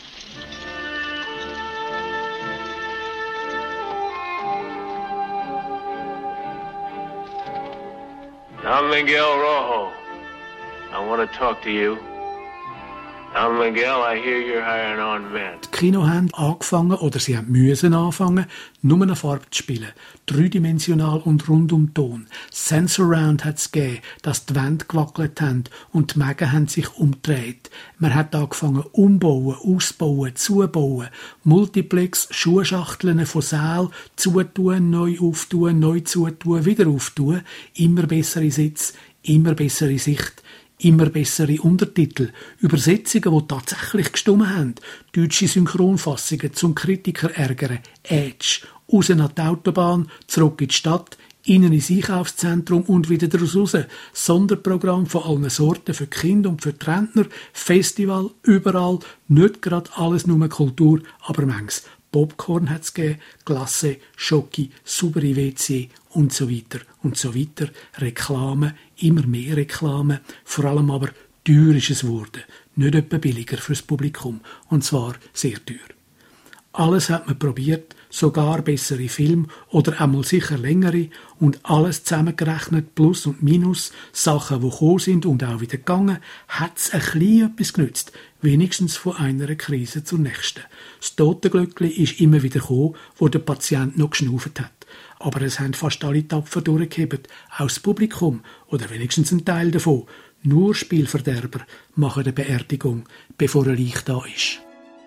Don Miguel Rojo, I want to talk to you. Don Miguel, I hear you're hiring on men. Die Kino haben angefangen, oder sie müssen anfangen, nur eine Farbe zu spielen. Dreidimensional und rundum Ton. Sensurround hat es gegeben, dass die Wände gewackelt haben und die Mägen haben sich umgedreht. Man hat angefangen umbauen, ausbauen, zubauen. Multiplex, Schuhschachteln von Sälen, zutun, neu auftun, neu zutun, wieder auftun. Immer bessere Sitze, immer bessere Sicht. Immer bessere Untertitel, Übersetzungen, die tatsächlich gestimmt haben, deutsche Synchronfassungen zum Kritiker ärgern, Edge, raus an die Autobahn, zurück in die Stadt, innen ins Einkaufszentrum und wieder daraus raus. Sonderprogramm von allen Sorten für die Kinder und für die Rentner, Festival, überall, nicht gerade alles nur Kultur, aber manches. Popcorn hat es gegeben, Glasse, Schoki, saubere WC und so weiter und so weiter. Reklame, immer mehr Reklame, vor allem aber teuer ist es geworden. Nicht etwa billiger fürs Publikum, und zwar sehr teuer. Alles hat man probiert, sogar bessere Filme oder einmal sicher längere und alles zusammengerechnet, Plus und Minus, Sachen, die gekommen sind und auch wieder gegangen, hat es ein bisschen etwas genützt, wenigstens von einer Krise zur nächsten. Das Totenglöckli ist immer wieder gekommen, wo der Patient noch geschnauft hat. Aber es haben fast alle tapfer durchgehebt, auch das Publikum oder wenigstens ein Teil davon. Nur Spielverderber machen eine Beerdigung, bevor ein Leich da ist.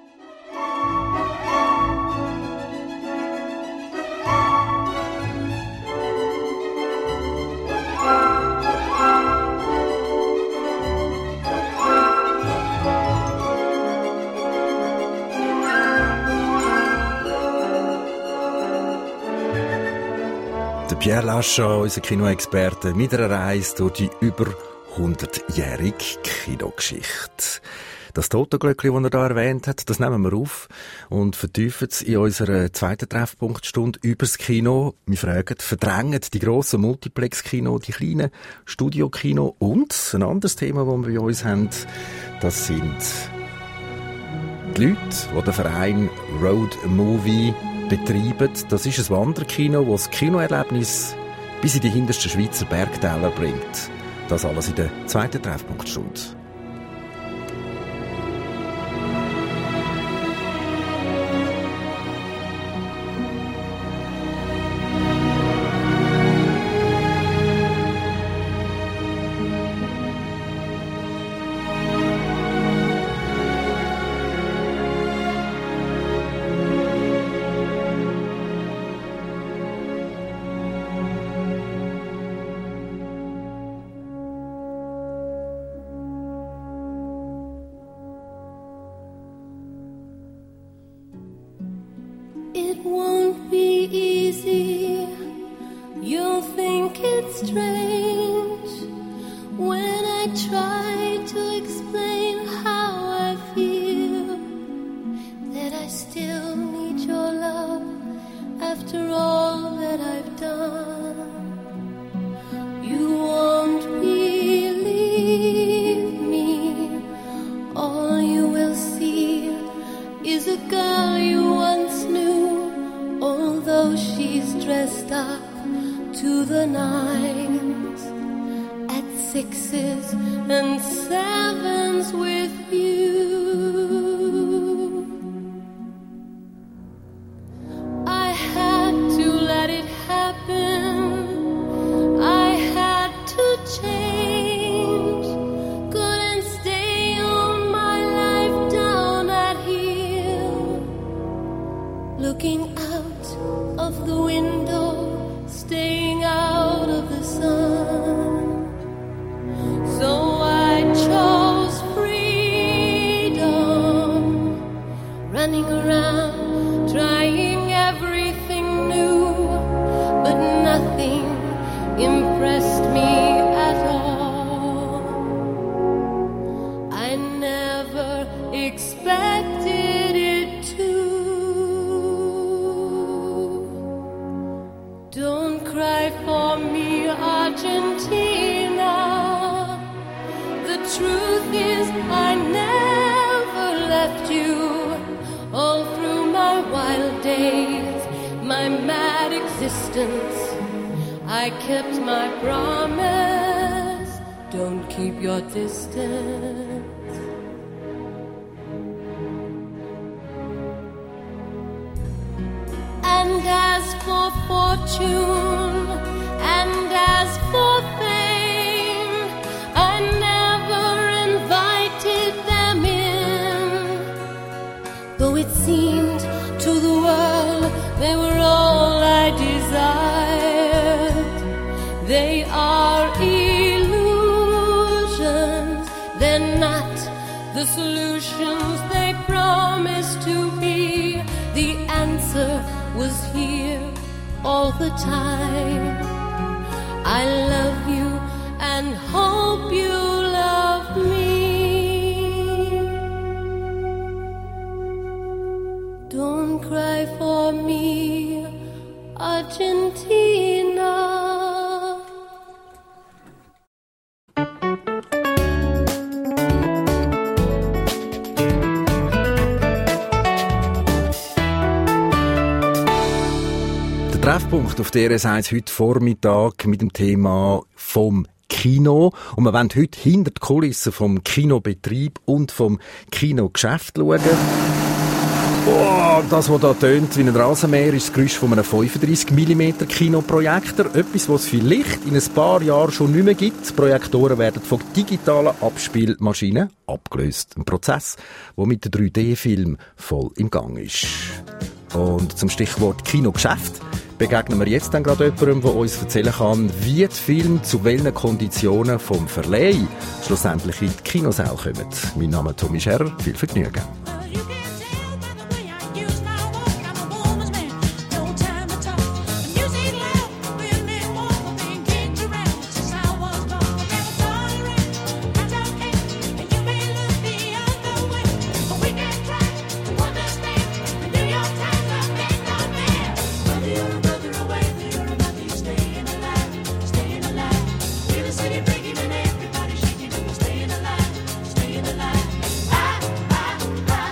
Pierre Laschat, unser Kinoexperte, mit einer Reise durch die über 100-jährige Kinogeschichte. Das Totenglöckli, das er da erwähnt hat, das nehmen wir auf und vertiefen es in unserer zweiten Treffpunktstunde übers Kino. Wir fragen, verdrängen die grossen Multiplex-Kino, die kleinen Studio-Kino und ein anderes Thema, das wir bei uns haben, das sind die Leute, die den Verein Road Movie betreiben. Das ist ein Wanderkino, das das Kinoerlebnis bis in die hintersten Schweizer Bergtäler bringt. Das alles in der zweiten Treffpunktstunde. It won't be easy. You'll think it's strange when I try to explain how I feel, that I still need your love after all that I've done. You won't believe me. All you will see is a girl you once knew, although she's dressed up to the nines, at 6s and 7s with you. I had to let it happen. I had to change. Couldn't stay on my life down at here, looking out of the window, staying out of the sun. So I chose freedom. cry for me, Argentina. The truth is I never left you. All through my wild days, my mad existence, I kept my promise. Don't keep your distance. And as for fortune, and as for fame, I never invited them in. Though it seemed to the world they were all I desired. They are illusions, they're not the solutions they promised to be. The answer was here all the time. I love you and hope you love me. Don't cry for me, Argentina. Treffpunkt auf der Seite heute Vormittag mit dem Thema vom Kino. Und wir wollen heute hinter die Kulissen vom Kinobetrieb und vom Kinogeschäft schauen. Oh, das, was da tönt wie ein Rasenmäher, ist das Geräusch von einem 35 mm Kinoprojektor. Etwas, was es vielleicht in ein paar Jahren schon nicht mehr gibt. Die Projektoren werden von digitalen Abspielmaschinen abgelöst. Ein Prozess, der mit dem 3D-Film voll im Gang ist. Und zum Stichwort Kinogeschäft begegnen wir jetzt dann gerade jemandem, der uns erzählen kann, wie die Filme zu welchen Konditionen vom Verleih schlussendlich in die Kinosäle kommen. Mein Name ist Tommy Scherrer, viel Vergnügen. Staying alive.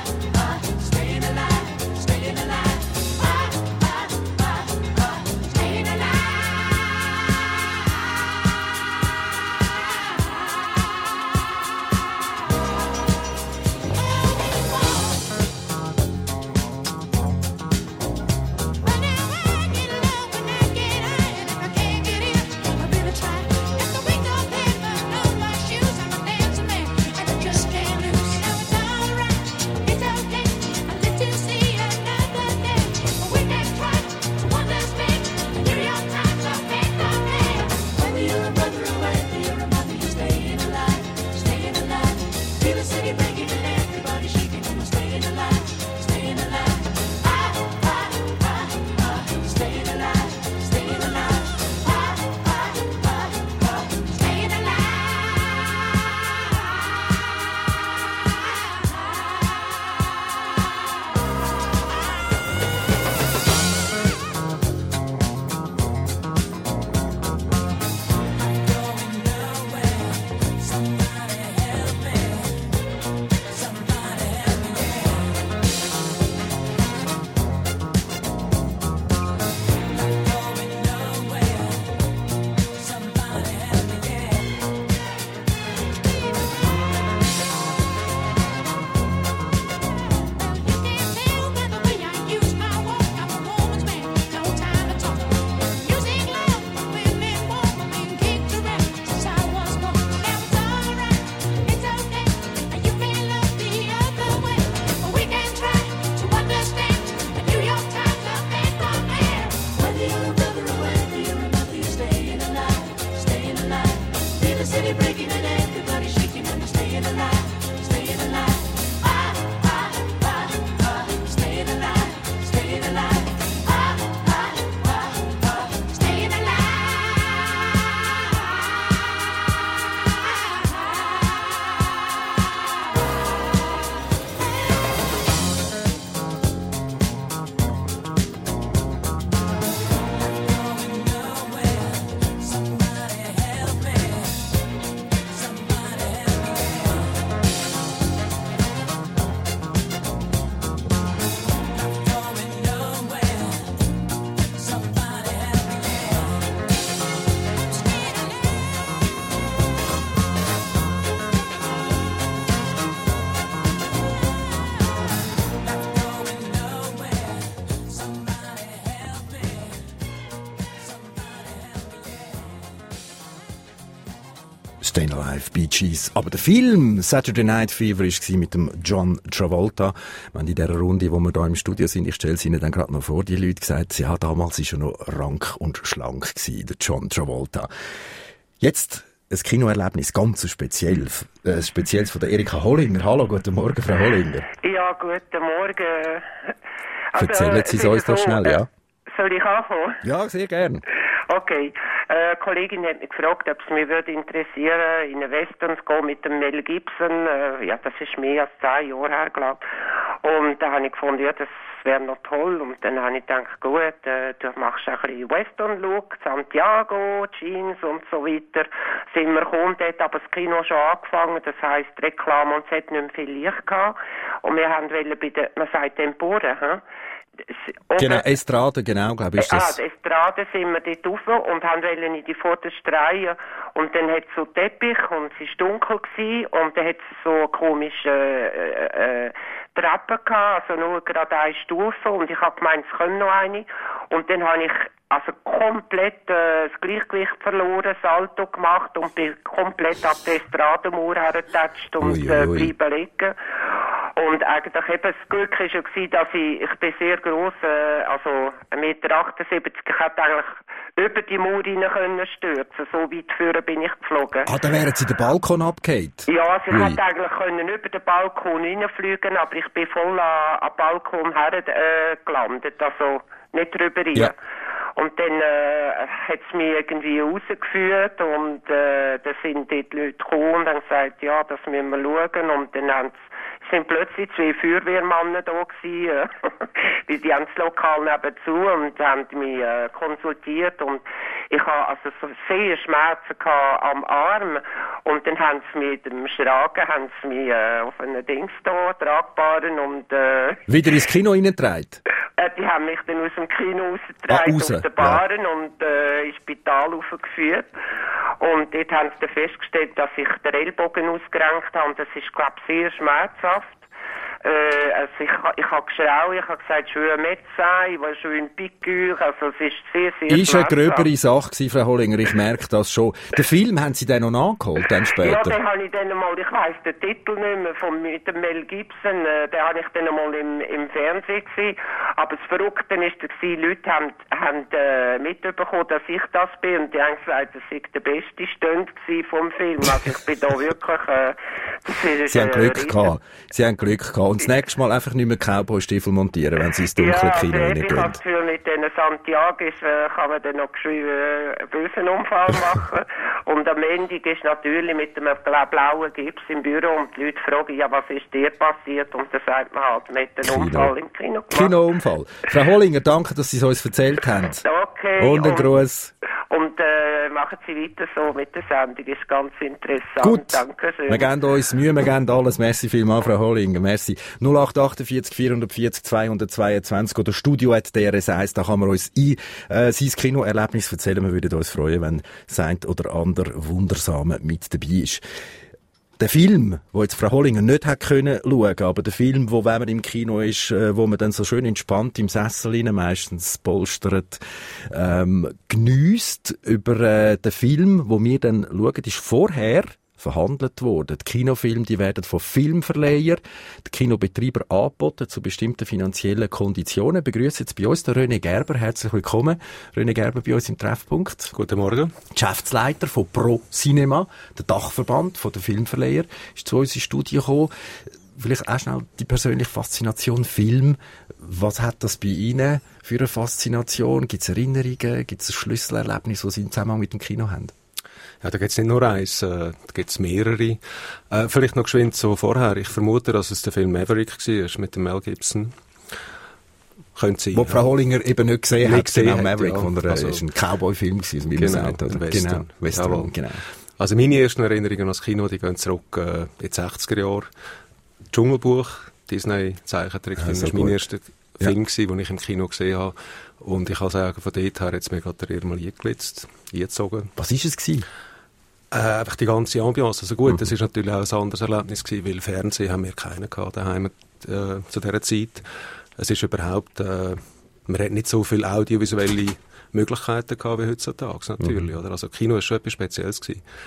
Stayin' Alive, Bee Gees. Aber der Film Saturday Night Fever war mit dem John Travolta. Wenn in dieser Runde, wo wir hier im Studio sind, ich stelle es Ihnen dann gerade noch vor, die Leute gesagt, ja, damals war er noch rank und schlank gewesen, der John Travolta. Jetzt ein Kinoerlebnis, ganz spezielles von der Erika Hollinger. Hallo, guten Morgen, Frau Hollinger. Ja, guten Morgen. Erzählen Sie es uns doch schnell, ja? Soll ich anfangen? Ja, sehr gern. Okay. Eine Kollegin hat mich gefragt, ob es mich würde interessieren, in einen Western zu gehen mit dem Mel Gibson. Ja, das ist mehr als 10 Jahre her, glaube ich. Und da habe ich gefunden, ja, das wäre noch toll. Und dann habe ich gedacht, gut, du machst ein bisschen Western-Look, Santiago, Jeans und so weiter. Sind wir gekommen dort, aber das Kino schon angefangen. Das heisst, Reklame und es hat nicht mehr viel Licht gehabt. Und wir haben bei der, man sagt Empore, Genau, Estrade, genau, glaube ich, ist das. Estrade sind wir dort rauf und haben in die vorderste Reihe. Und dann hat es so Teppich und es war dunkel gewesen, und dann hat es so komische Treppen gehabt, also nur gerade eine Stufe, und ich habe gemeint, es kommt noch eine. Und dann habe ich also komplett das Gleichgewicht verloren, Salto gemacht und bin komplett ab der Estradenmauer hergetatscht und bleiben liegen. Und eigentlich eben das Glück war ja gewesen, dass ich bin sehr gross, also 1,78 Meter, ich hätte eigentlich über die Mauer rein können stürzen. So weit vorne bin ich geflogen. Ah, dann wären Sie den Balkon abgefallen? Ja, also ich hätte eigentlich können über den Balkon reinfliegen, aber ich bin voll am Balkon her gelandet, also nicht drüber rein. Ja. Und dann hat es mich irgendwie rausgeführt, und da sind dort Leute gekommen und haben gesagt, ja, das müssen wir schauen. Und dann sind plötzlich 2 Feuerwehrmänner da gewesen, weil die haben das Lokal nebenzu und haben mich konsultiert, und ich hatte also so sehr Schmerzen am Arm, und dann haben sie mit dem Schragen auf einen Dings da, tragbaren, und wieder ins Kino reingetragen? Die haben mich dann aus dem Kino rausgetragen, auf den Baren, und ins Spital raufgeführt. Und dort haben sie dann festgestellt, dass ich den Ellbogen ausgerenkt habe, und das ist, glaube ich, sehr schmerzhaft. Also ich habe geschrauen, ich habe gesagt, je veux un médecin, ich will schon une piqûre, also es ist sehr, sehr ist eine gröbere Sache gewesen, Frau Hollinger, ich merke das schon. Den Film haben Sie dann noch nachgeholt, dann später? Ja, den habe ich dann einmal, ich weiss den Titel nicht mehr, mit dem Mel Gibson, den habe ich dann einmal im Fernsehen gesehen. Aber das Verrückte ist, Leute haben mitbekommen, dass ich das bin, und die haben gesagt, das sei der beste Stunt vom Film. Also ich bin da wirklich... Sie haben Glück gehabt. Sie haben Glück gehabt. Und das nächste Mal einfach nicht mehr Cowboy-Stiefel montieren, wenn Sie ins dunkle Kino reingehen. Ich habe das Gefühl, mit diesen Santiago kann man dann noch einen bösen Unfall machen. Und am Ende ist natürlich mit einem blauen Gips im Büro, und die Leute fragen, ja, was ist dir passiert? Und dann sagt man halt, mit einem Unfall im Kino gemacht. Kinounfall. Frau Hollinger, danke, dass Sie es uns erzählt haben. Okay. Und einen Gruß. Und machen Sie weiter so mit der Sendung, ist ganz interessant. Gut. Dankeschön. Wir geben uns Mühe, wir geben alles. Merci vielmals, Frau Hollinger. Merci. 0848 440 222 oder studio@drs1, da kann man uns sein Kinoerlebnis erzählen. Wir würden uns freuen, wenn das ein oder andere Wundersame mit dabei ist. Der Film, wo jetzt Frau Hollinger nicht hat können schauen, aber der Film, wo, wenn man im Kino ist, wo man dann so schön entspannt im Sessel rein, meistens polstert, geniesst über den Film, wo wir dann schauen, ist vorher verhandelt worden. Die Kinofilme, die werden von Filmverleihern, die Kinobetreiber angeboten zu bestimmten finanziellen Konditionen. Begrüße jetzt bei uns den René Gerber. Herzlich willkommen. René Gerber bei uns im Treffpunkt. Guten Morgen. Geschäftsleiter von Pro Cinema, der Dachverband der Filmverleiher, ist zu uns ins Studio gekommen. Vielleicht auch schnell die persönliche Faszination Film. Was hat das bei Ihnen für eine Faszination? Gibt es Erinnerungen? Gibt es ein Schlüsselerlebnis, das Sie im Zusammenhang mit dem Kino haben? Ja, da gibt's nicht nur eins, da gibt's mehrere. Vielleicht noch geschwind so vorher. Ich vermute, dass es der Film Maverick war, mit dem Mel Gibson. Könnte sein. Wo Frau Hollinger eben nicht gesehen hat, genau, Maverick, ja. Also, ist ein Cowboy-Film gewesen, wie man sagt. Oder? Western. Genau, Western, genau. Also meine ersten Erinnerungen an das Kino, die gehen zurück in die 60er Jahre. Dschungelbuch, Disney-Zeichentrickfilm, das war mein erster Film, den ich im Kino gesehen habe. Und ich kann sagen, von dort her hat es mir gerade der mal eingezogen. Was war es gewesen? Einfach die ganze Ambiance. Also gut, das ist natürlich auch ein anderes Erlebnis gewesen, weil Fernsehen haben wir keinen gehabt daheim zu dieser Zeit. Es ist überhaupt, man hat nicht so viele audiovisuelle Möglichkeiten gehabt wie heutzutage, natürlich. Oder? Also Kino war schon etwas Spezielles gewesen.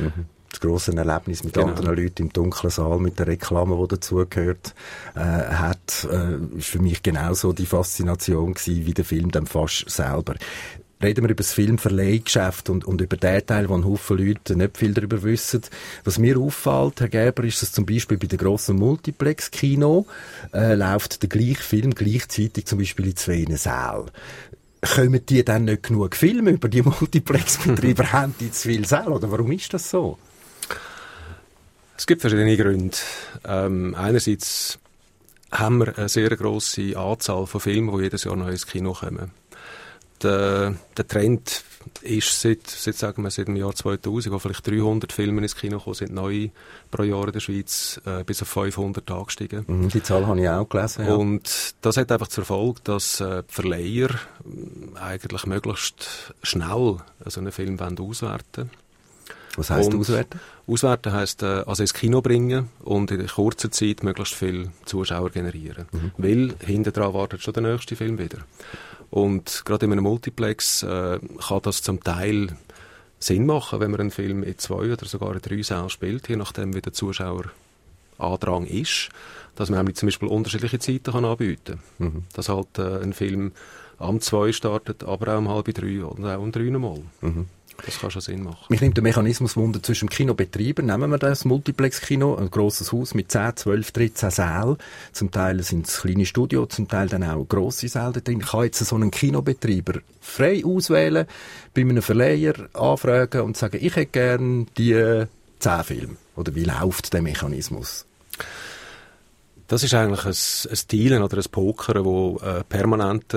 das grosse Erlebnis mit anderen Leuten im dunklen Saal, mit der Reklame, die dazugehört hat, ist für mich genauso die Faszination gewesen, wie der Film dann fast selber. Reden wir über das Filmverleihgeschäft und über den Teil, wo ein Haufen Leute nicht viel darüber wissen. Was mir auffällt, Herr Gerber, ist, dass zum Beispiel bei den grossen Multiplex-Kino läuft der gleiche Film gleichzeitig zum Beispiel in 2 Sälen. Kommen die dann nicht genug Filme über die Multiplex-Betreiber? Haben die zu viel Säle? Oder warum ist das so? Es gibt verschiedene Gründe. Einerseits haben wir eine sehr grosse Anzahl von Filmen, die jedes Jahr neu ins Kino kommen. Der Trend ist seit dem Jahr 2000, wo vielleicht 300 Filme ins Kino gekommen sind, neu pro Jahr in der Schweiz, bis auf 500 angestiegen. Die Zahl habe ich auch gelesen. Ja. Und das hat einfach zur Folge, dass die Verleiher eigentlich möglichst schnell so einen Film auswerten wollen. Was heisst auswerten? Auswerten heisst also ins Kino bringen und in kurzer Zeit möglichst viele Zuschauer generieren. Weil hinten dran wartet schon der nächste Film wieder. Und gerade in einem Multiplex kann das zum Teil Sinn machen, wenn man einen Film in 2 oder sogar in 3 Sälen spielt, je nachdem wie der Zuschauerandrang ist, dass man zum Beispiel unterschiedliche Zeiten kann anbieten kann. Dass halt ein Film am 2 startet, aber auch um 2:30 oder auch um 3 mal. Das kann schon Sinn machen. Mich nimmt der Mechanismus Wunder zwischen dem Kinobetreiber. Nehmen wir das Multiplex-Kino, ein grosses Haus mit 10, 12, 13 Sälen. Zum Teil sind es kleine Studios, zum Teil dann auch grosse Säle drin. Kann jetzt so einen Kinobetreiber frei auswählen, bei einem Verleiher anfragen und sagen, ich hätte gerne die 10 Filme? Oder wie läuft der Mechanismus? Das ist eigentlich ein Dealen oder ein Pokern, wo permanent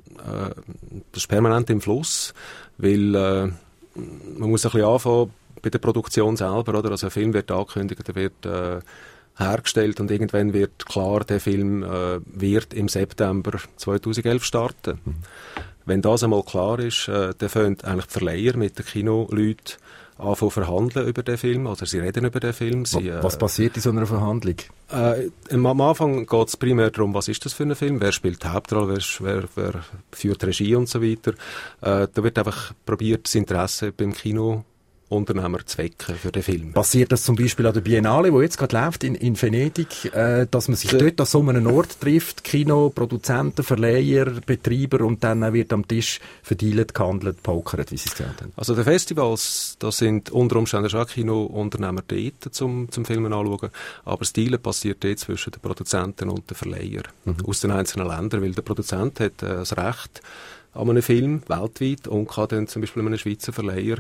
im Fluss, weil man muss ein bisschen anfangen bei der Produktion selber, oder? Also ein Film wird angekündigt, der wird hergestellt und irgendwann wird klar, der Film wird im September 2011 starten. Wenn das einmal klar ist, dann fangen eigentlich die Verleiher mit den Kinoleuten anfangen verhandeln über den Film, oder sie reden über den Film. Was passiert in so einer Verhandlung? Am Anfang geht es primär darum, was ist das für ein Film, wer spielt die Hauptrolle, wer führt Regie und so weiter. Da wird einfach probiert, das Interesse beim Kinounternehmer zu wecken für den Film. Passiert das zum Beispiel an der Biennale, die jetzt gerade läuft in Venedig, dass man sich dort an so einem Ort trifft, Kino, Produzenten, Verleiher, Betreiber, und dann wird am Tisch verdealt, gehandelt, pokert, wie Sie es gesagt haben? Also die Festivals, da sind unter Umständen schon Kinounternehmer dort zum Filmen anschauen, aber das Dealen passiert dort zwischen den Produzenten und den Verleihern aus den einzelnen Ländern, weil der Produzent hat das Recht an einem Film weltweit und kann dann zum Beispiel einem Schweizer Verleiher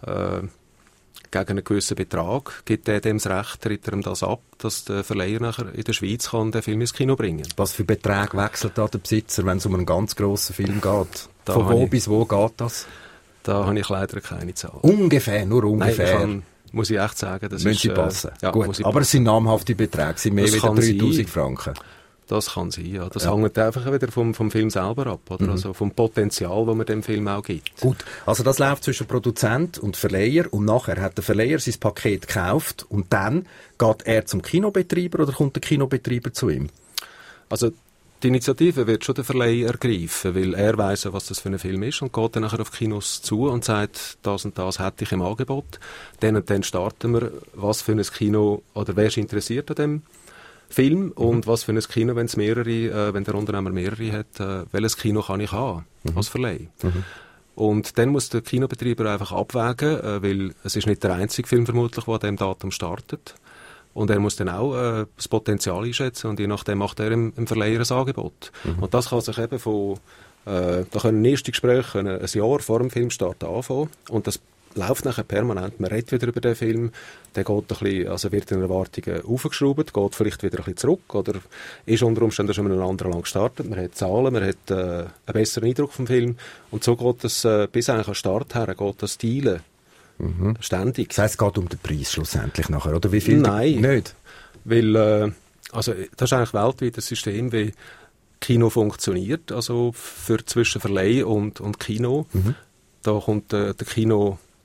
gegen einen gewissen Betrag, gibt er dem das Recht, tritt er ihm das ab, dass der Verleiher nachher in der Schweiz kann den Film ins Kino bringen. Was für Beträge wechselt da der Besitzer, wenn es um einen ganz grossen Film geht? Von wo bis wo geht das? Da habe ich leider keine Zahl. Ungefähr, nur ungefähr? Nein, muss ich echt sagen. Das müssen Sie passen. Ja, gut, aber es sind namhafte Beträge, es sind mehr als 3'000 Franken. Das kann sein, ja. Das hängt einfach wieder vom Film selber ab, oder? Also vom Potenzial, das man dem Film auch gibt. Gut, also das läuft zwischen Produzent und Verleiher und nachher hat der Verleiher sein Paket gekauft und dann geht er zum Kinobetreiber oder kommt der Kinobetreiber zu ihm? Also die Initiative wird schon der Verleiher ergreifen, weil er weiss, was das für ein Film ist und geht dann nachher auf Kinos zu und sagt, das und das hätte ich im Angebot. Dann und dann starten wir, was für ein Kino oder wer ist interessiert an dem Film und was für ein Kino, wenn der Unternehmer mehrere hat, welches Kino kann ich haben als Verleih. Und dann muss der Kinobetreiber einfach abwägen, weil es ist nicht der einzige Film vermutlich, der an diesem Datum startet. Und er muss dann auch das Potenzial einschätzen und je nachdem macht er im Verleiher ein Angebot. Und das kann sich eben da können erste Gespräche ein Jahr vor dem Filmstart anfangen und das läuft nachher permanent. Man redet wieder über den Film, der geht ein bisschen, also wird in den Erwartungen aufgeschraubt, geht vielleicht wieder ein bisschen zurück oder ist unter Umständen schon mit einem anderen Land gestartet. Man hat Zahlen, man hat einen besseren Eindruck vom Film und so geht das bis eigentlich an den Start her, geht das Dealen. Ständig. Das heisst, es geht um den Preis schlussendlich nachher, oder? Wie viel? Nein, nicht. Weil, also das ist eigentlich weltweit ein System, wie Kino funktioniert, also für zwischen Verleih und Kino. Da kommt der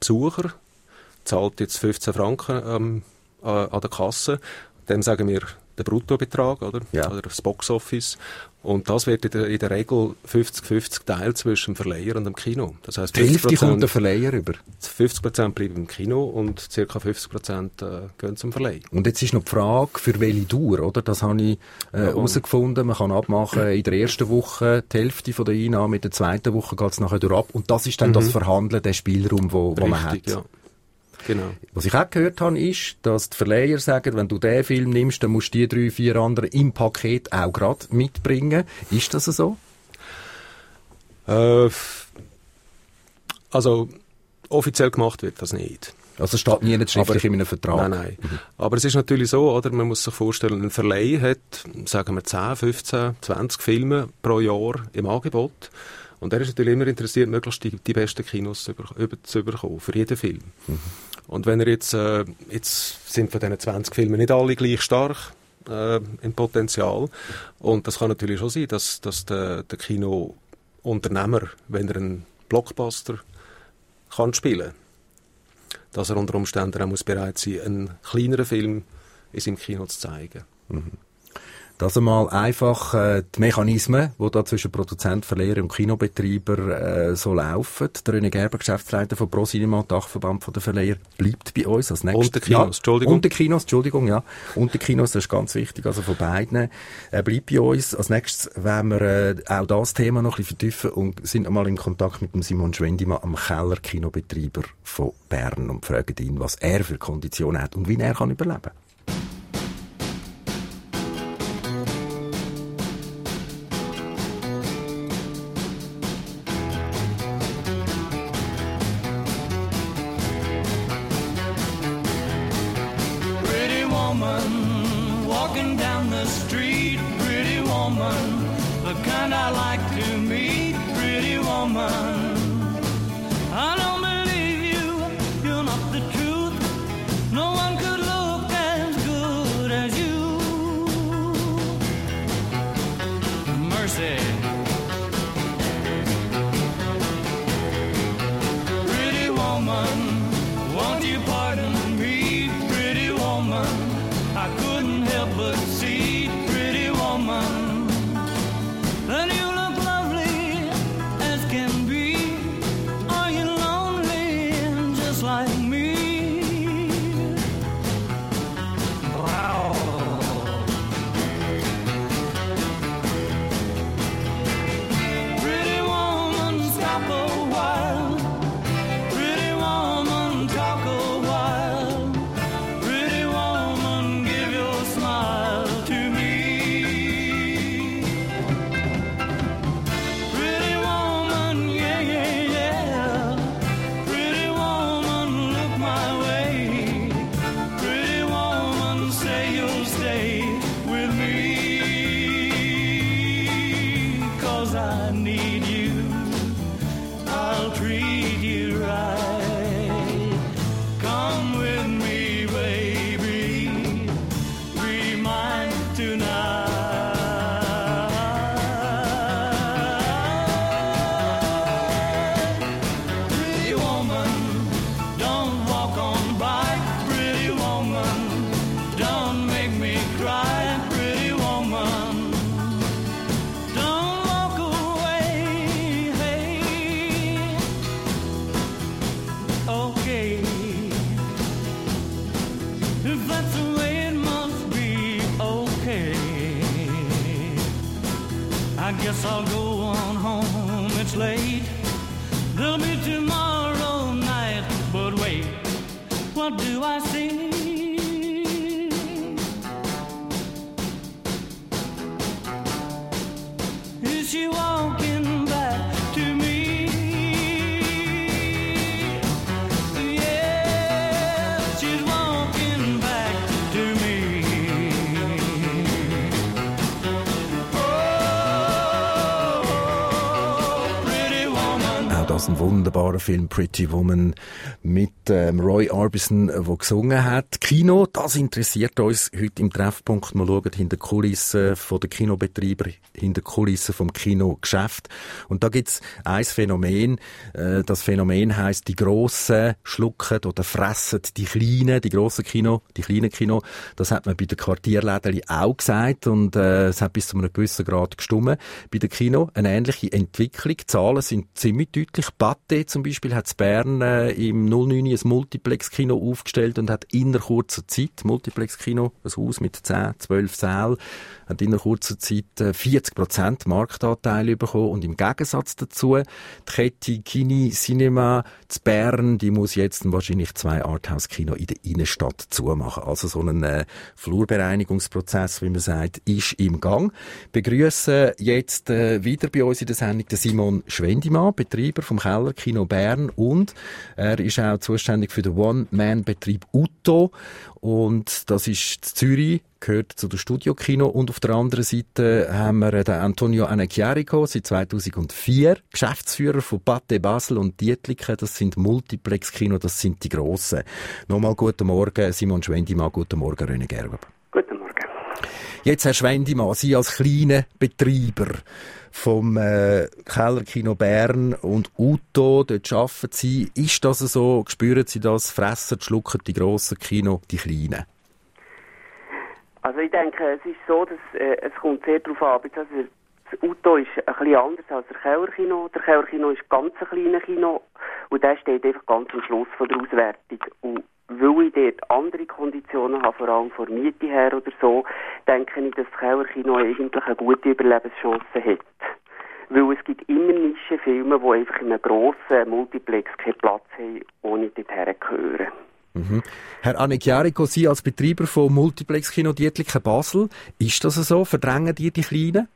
Kinobesucher, zahlt jetzt 15 Franken an der Kasse. Dem sagen wir der Bruttobetrag, oder? Ja. Oder das Boxoffice. Und das wird in der Regel 50-50 geteilt zwischen dem Verleiher und dem Kino. Das heisst, die Hälfte kommt der Verleiher über. 50% bleiben im Kino und ca. 50% gehen zum Verleih. Und jetzt ist noch die Frage, für welche Dauer, oder? Das habe ich herausgefunden. Man kann abmachen, in der ersten Woche die Hälfte von der Einnahmen, in der zweiten Woche geht es nachher durch ab. Und das ist dann das Verhandeln, der Spielraum, wo man hat. Ja. Genau. Was ich auch gehört habe, ist, dass die Verleiher sagen, wenn du diesen Film nimmst, dann musst du die 3-4 anderen im Paket auch gerade mitbringen. Ist das so? Also, offiziell gemacht wird das nicht. Also steht nie nicht schriftlich in einem Vertrag? Nein. Aber es ist natürlich so, oder? Man muss sich vorstellen, ein Verleih hat, sagen wir, 10, 15, 20 Filme pro Jahr im Angebot. Und er ist natürlich immer interessiert, möglichst die besten Kinos zu bekommen, für jeden Film. Und wenn er jetzt sind von diesen 20 Filmen nicht alle gleich stark im Potenzial. Und das kann natürlich schon sein, dass der Kinounternehmer, wenn er einen Blockbuster kann spielen, dass er unter Umständen auch bereit sein muss, einen kleineren Film in seinem Kino zu zeigen. Das einmal einfach die Mechanismen, die da zwischen Produzent, Verleiher und Kinobetreiber so laufen. Der René Gerber, Geschäftsleiter von ProCinema, Dachverband von der Verleiher, bleibt bei uns als nächstes. Und der Kinos, Entschuldigung. Und der Kinos, Entschuldigung, ja. Und der Kinos, das ist ganz wichtig, also von beiden. Er bleibt bei uns. Als nächstes werden wir auch das Thema noch ein bisschen vertiefen und sind einmal in Kontakt mit dem Simon Schwendimann, am Keller Kinobetreiber von Bern, und fragen ihn, was er für Konditionen hat und wie er kann überleben kann. das ein wunderbarer Film, Pretty Woman, mit Roy Orbison, der gesungen hat. Kino, das interessiert uns heute im Treffpunkt. Wir schauen hinter die Kulissen der Kinobetreiber, hinter die Kulissen vom Kinogeschäft. Und da gibt's ein Phänomen. Das Phänomen heisst, die Grossen schlucken oder fressen die Kleinen, die grossen Kino, die kleinen Kino. Das hat man bei den Quartierläden auch gesagt und es hat bis zu einem gewissen Grad gestimmt. Bei den Kino eine ähnliche Entwicklung. Die Zahlen sind ziemlich deutlich. Pathé zum Beispiel hat in Bern im 09 ein Multiplex-Kino aufgestellt und hat in kurzer Zeit, Multiplex-Kino, ein Haus mit 10, 12 Sälen, hat in kurzer Zeit 40% Marktanteil bekommen. Und im Gegensatz dazu, die Kette Kini Cinema zu Bern, die muss jetzt wahrscheinlich 2 Arthouse-Kino in der Innenstadt zumachen. Also so ein Flurbereinigungsprozess, wie man sagt, ist im Gang. Begrüßen jetzt wieder bei uns in der Sendung den Simon Schwendimann, Betreiber vom Kellerkino Bern, und er ist auch zuständig für den One-Man-Betrieb Uto, und das ist in Zürich, gehört zu der Studiokino. Und auf der anderen Seite haben wir den Antonio Anecchiarico, seit 2004 Geschäftsführer von Pathé Basel und Dietliken. Das sind Multiplex-Kino, das sind die grossen. Nochmal guten Morgen, Simon Schwendimann, guten Morgen, René Gerber. Guten Morgen. Jetzt, Herr Schwendimann, Sie als kleiner Betreiber vom Kellerkino Bern und Uto, dort arbeiten Sie. Ist das so? Spüren Sie das? Fressen, schlucken die grossen Kino die kleinen? Also ich denke, es ist so, dass es kommt sehr darauf an. Also das Uto ist ein bisschen anders als der Kellerkino. Der Kellerkino ist ganz ein kleines Kino und der steht einfach ganz am Schluss von der Auswertung. Und weil ich dort andere Konditionen habe, vor allem von Miete her oder so, denke ich, dass das Kellerkino eigentlich eine gute Überlebenschance hat. Weil es gibt immer Nischenfilme, die einfach in einem grossen Multiplex keinen Platz haben, ohne dorthin zu gehören. Mhm. Herr Anecchiarico, Sie als Betreiber von Multiplex-Kino Dietliken Basel, ist das so? Verdrängen die Kleinen?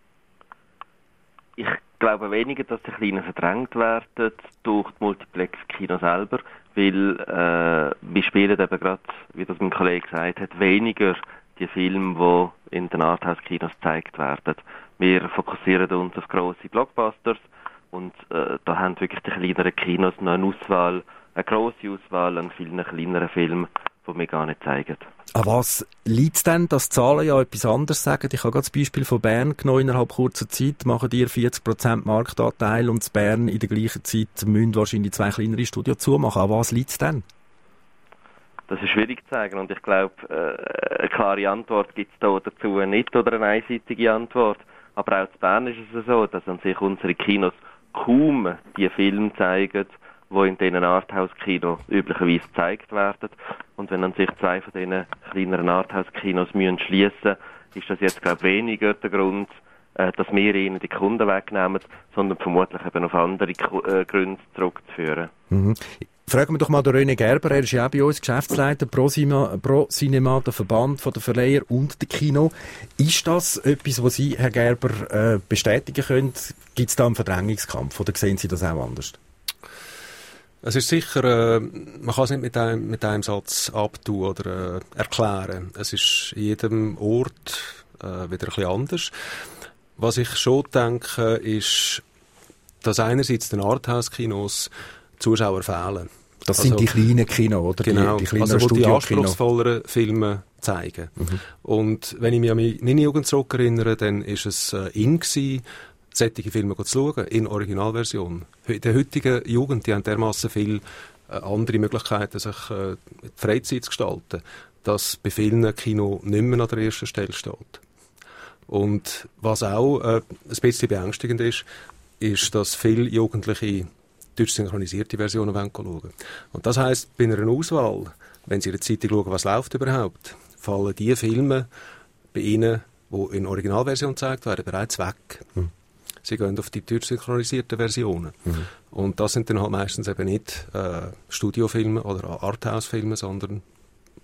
Ich glaube weniger, dass die Kleinen verdrängt werden durch die Multiplex-Kino selber, weil wir spielen eben gerade, wie das mein Kollege gesagt hat, weniger die Filme, die in den Arthouse-Kinos gezeigt werden. Wir fokussieren uns auf grosse Blockbusters und da haben wirklich die kleineren Kinos noch eine grosse Auswahl an vielen kleineren Filmen, die wir gar nicht zeigen. An was liegt es denn, dass die Zahlen ja etwas anderes sagen? Ich habe gerade das Beispiel von Bern genommen. Innerhalb kurzer Zeit machen ihr 40% Marktanteil und in Bern in der gleichen Zeit müssen wahrscheinlich 2 kleinere Studios zumachen. An was liegt es denn? Das ist schwierig zu sagen und ich glaube, eine klare Antwort gibt es da dazu nicht oder eine einseitige Antwort. Aber auch in Bern ist es so, dass an sich unsere Kinos kaum die Filme zeigen, die in diesen Arthouse-Kinos üblicherweise gezeigt werden. Und wenn an sich 2 von diesen kleineren Arthouse-Kinos schliessen müssen, ist das jetzt, glaube ich, weniger der Grund, dass wir ihnen die Kunden wegnehmen, sondern vermutlich eben auf andere Gründe zurückzuführen. Mhm. Fragen wir doch mal den René Gerber, er ist ja auch bei uns Geschäftsleiter Pro Cinema, der Verband von den Verleiher und der Kino. Ist das etwas, was Sie, Herr Gerber, bestätigen können? Gibt es da einen Verdrängungskampf oder sehen Sie das auch anders? Es ist sicher, man kann es nicht mit einem Satz abtun oder erklären. Es ist in jedem Ort wieder ein bisschen anders. Was ich schon denke, ist, dass einerseits den Arthouse-Kinos Zuschauer fehlen. Das sind die kleinen Kinos, oder? Genau, die kleinen also die Studio-Kino. anspruchsvolleren Filme zeigen. Mhm. Und wenn ich mich an meine Jugend zurückerinnere, dann ist es in gewesen, solche Filme zu schauen, in Originalversion. In der heutigen Jugend, die haben dermassen viele andere Möglichkeiten, sich die Freizeit zu gestalten, dass bei vielen Kino nicht mehr an der ersten Stelle steht. Und was auch ein bisschen beängstigend ist, dass viele Jugendliche deutsch synchronisierte Versionen schauen. Und das heisst, bei einer Auswahl, wenn Sie in der Zeitung schauen, was läuft überhaupt, fallen die Filme bei Ihnen, die in Originalversion gezeigt werden, bereits weg. Mhm. Sie gehen auf die deutsch synchronisierten Versionen. Mhm. Und das sind dann halt meistens eben nicht Studiofilme oder Arthouse-Filme, sondern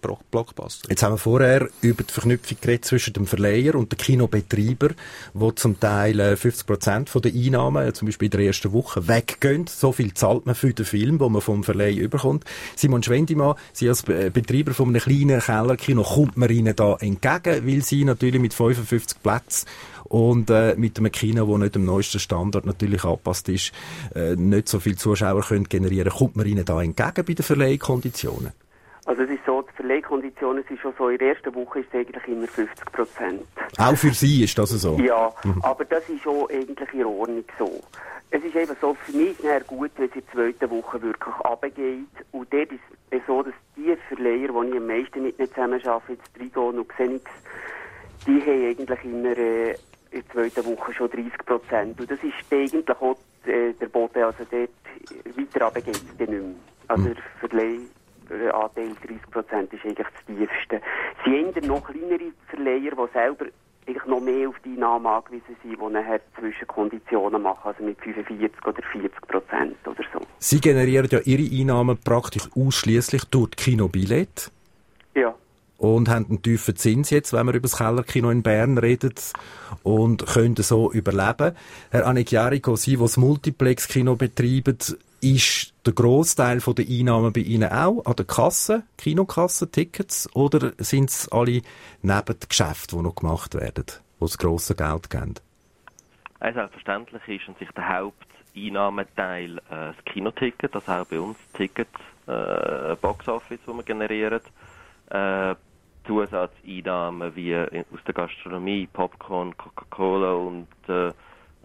Blockbuster. Jetzt haben wir vorher über die Verknüpfung geredet zwischen dem Verleiher und dem Kinobetreiber, wo zum Teil 50% der Einnahmen, zum Beispiel in der ersten Woche, weggehen. So viel zahlt man für den Film, den man vom Verleih überkommt. Simon Schwendimann, Sie als Betreiber von einem kleinen Kellerkino, kommt man Ihnen da entgegen, weil Sie natürlich mit 55 Plätzen und mit einem Kino, das nicht dem neuesten Standard natürlich angepasst ist, nicht so viele Zuschauer können generieren, kommt man Ihnen da entgegen bei den Verleihkonditionen? Also es ist so, die Verleihkonditionen sind schon so, in der ersten Woche ist es eigentlich immer 50%. Auch für Sie ist das so? Ja, aber das ist schon eigentlich in Ordnung so. Es ist eben so, für mich ist es gut, wenn es in der zweiten Woche wirklich runtergeht. Und dort ist es so, dass die Verleiher, die ich am meisten mit ihnen zusammenarbeite, jetzt Trigon und Xenix, die haben eigentlich immer in der zweiten Woche schon 30%. Und das ist eigentlich auch der Boden, also dort weiter runter geht es dann nicht mehr. Also der Verleihanteil 30% ist eigentlich das tiefste. Sie haben dann noch kleinere Verleiher, die selber eigentlich noch mehr auf die Einnahmen angewiesen sind, die nachher Zwischenkonditionen machen, also mit 45 oder 40% oder so. Sie generieren ja Ihre Einnahmen praktisch ausschliesslich durch die Kinobillette. Ja. Und haben einen tiefen Zins jetzt, wenn wir über das Kellerkino in Bern reden, und können so überleben. Herr Anechiarico, Sie, die das Multiplex-Kino betreiben, ist der Grossteil der Einnahmen bei Ihnen auch an der Kasse, Kinokasse, Tickets, oder sind es alle Nebengeschäfte, die noch gemacht werden, wo es grosse Geld geben? Selbstverständlich ist an sich der Haupteinnahmeteil das Kinoticket, das auch bei uns Tickets, Boxoffice, das wir generieren. Zusatzeinnahmen wie aus der Gastronomie, Popcorn, Coca-Cola und oder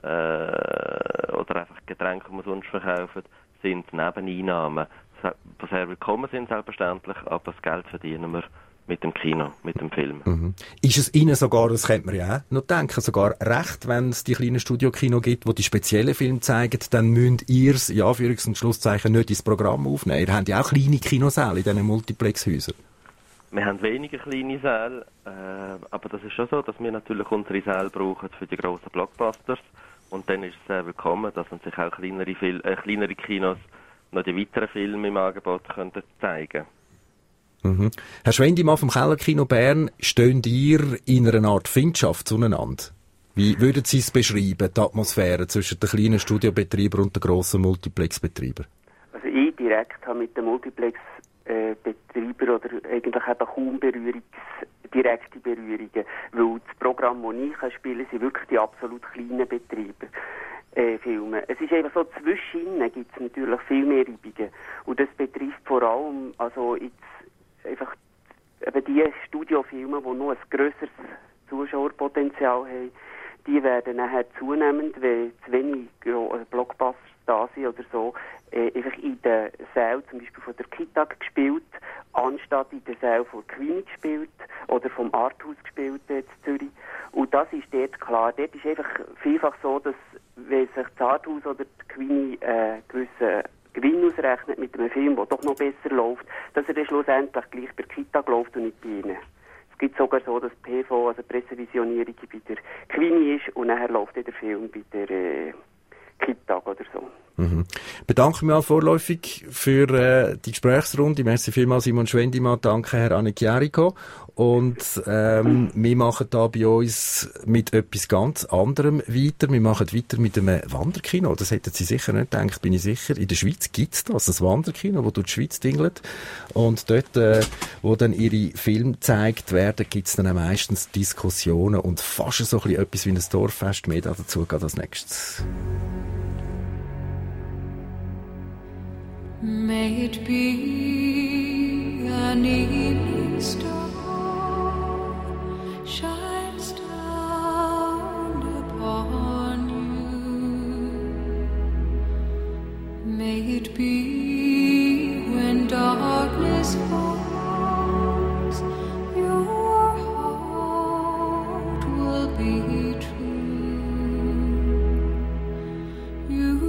einfach Getränke, die wir sonst verkaufen, sind Nebeneinnahmen. Die sehr willkommen sind selbstverständlich, aber das Geld verdienen wir mit dem Kino, mit dem Film. Mhm. Ist es Ihnen sogar, das könnte man ja auch noch denken, sogar recht, wenn es die kleinen Studiokino gibt, wo die speziellen Filme zeigen, dann müsst ihr es, ja, Anführungs- und Schlusszeichen, nicht ins Programm aufnehmen. Ihr habt ja auch kleine Kinosäle in diesen Multiplexhäusern. Wir haben weniger kleine Säle, aber das ist schon so, dass wir natürlich unsere Säle brauchen für die grossen Blockbusters. Und dann ist es sehr willkommen, dass man sich auch kleinere Kinos noch die weiteren Filme im Angebot können zeigen. Mhm. Herr Schwendimann vom Kellerkino Bern, stehen ihr in einer Art Findschaft zueinander? Wie würden Sie es beschreiben, die Atmosphäre zwischen den kleinen Studiobetreibern und den grossen Multiplexbetreibern? Also ich direkt habe mit den Multiplex-Betreibern oder eigentlich eben kaum direkte Berührungen, weil das Programm, das ich spielen kann, sind wirklich die absolut kleinen Betriebe. Filme. Es ist einfach so, zwischen ihnen gibt es natürlich viel mehr Reibungen. Und das betrifft vor allem also jetzt einfach eben die Studiofilme, die noch ein grösseres Zuschauerpotenzial haben, die werden nachher zunehmend, wenn zu wenig Blockbusters da sind oder so, einfach in den Sälen zum Beispiel von der Kita gespielt, anstatt in den Sälen von Queenie gespielt oder vom Arthouse gespielt in Zürich. Und das ist dort klar. Dort ist einfach vielfach so, dass wenn sich das Arthouse oder die Queenie gewissen Gewinn ausrechnet mit einem Film, der doch noch besser läuft, dass er dann schlussendlich gleich bei der Kita läuft und nicht bei ihnen. Es gibt sogar so, dass PV, also Pressevisionierung, bei der Queenie ist und nachher läuft der Film bei der Kita oder so. Mhm. Bedanke mich auch vorläufig für die Gesprächsrunde. Merci vielmals, Simon Schwendimann. Danke, Herr Anechiarico. Und wir machen da bei uns mit etwas ganz anderem weiter. Wir machen weiter mit einem Wanderkino. Das hätten Sie sicher nicht gedacht, bin ich sicher. In der Schweiz gibt es das, ein Wanderkino, das durch die Schweiz dingelt. Und dort, wo dann ihre Filme gezeigt werden, gibt es dann meistens Diskussionen und fast so ein bisschen etwas wie ein Dorffest. Mehr dazu geht als nächstes. May it be an evening star shines down upon you. May it be when darkness falls, your heart will be true. You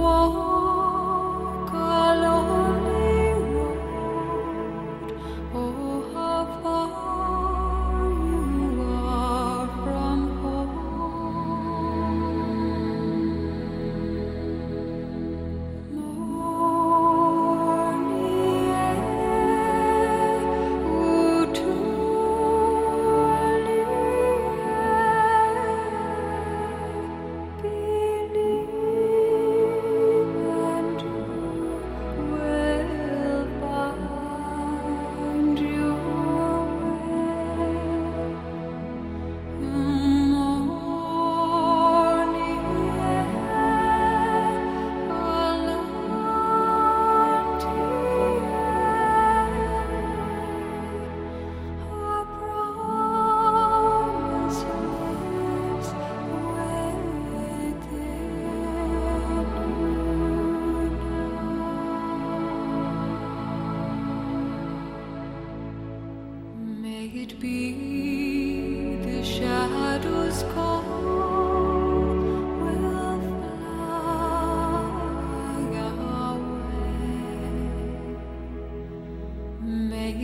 walk a lonely road. Oh, how far you are from home. Morning air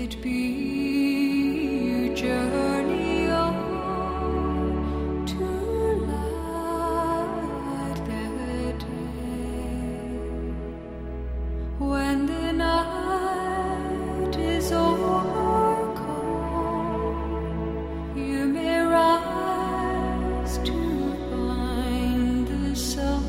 it be you journey on to light the day. When the night is overcome, you may rise to find the sun.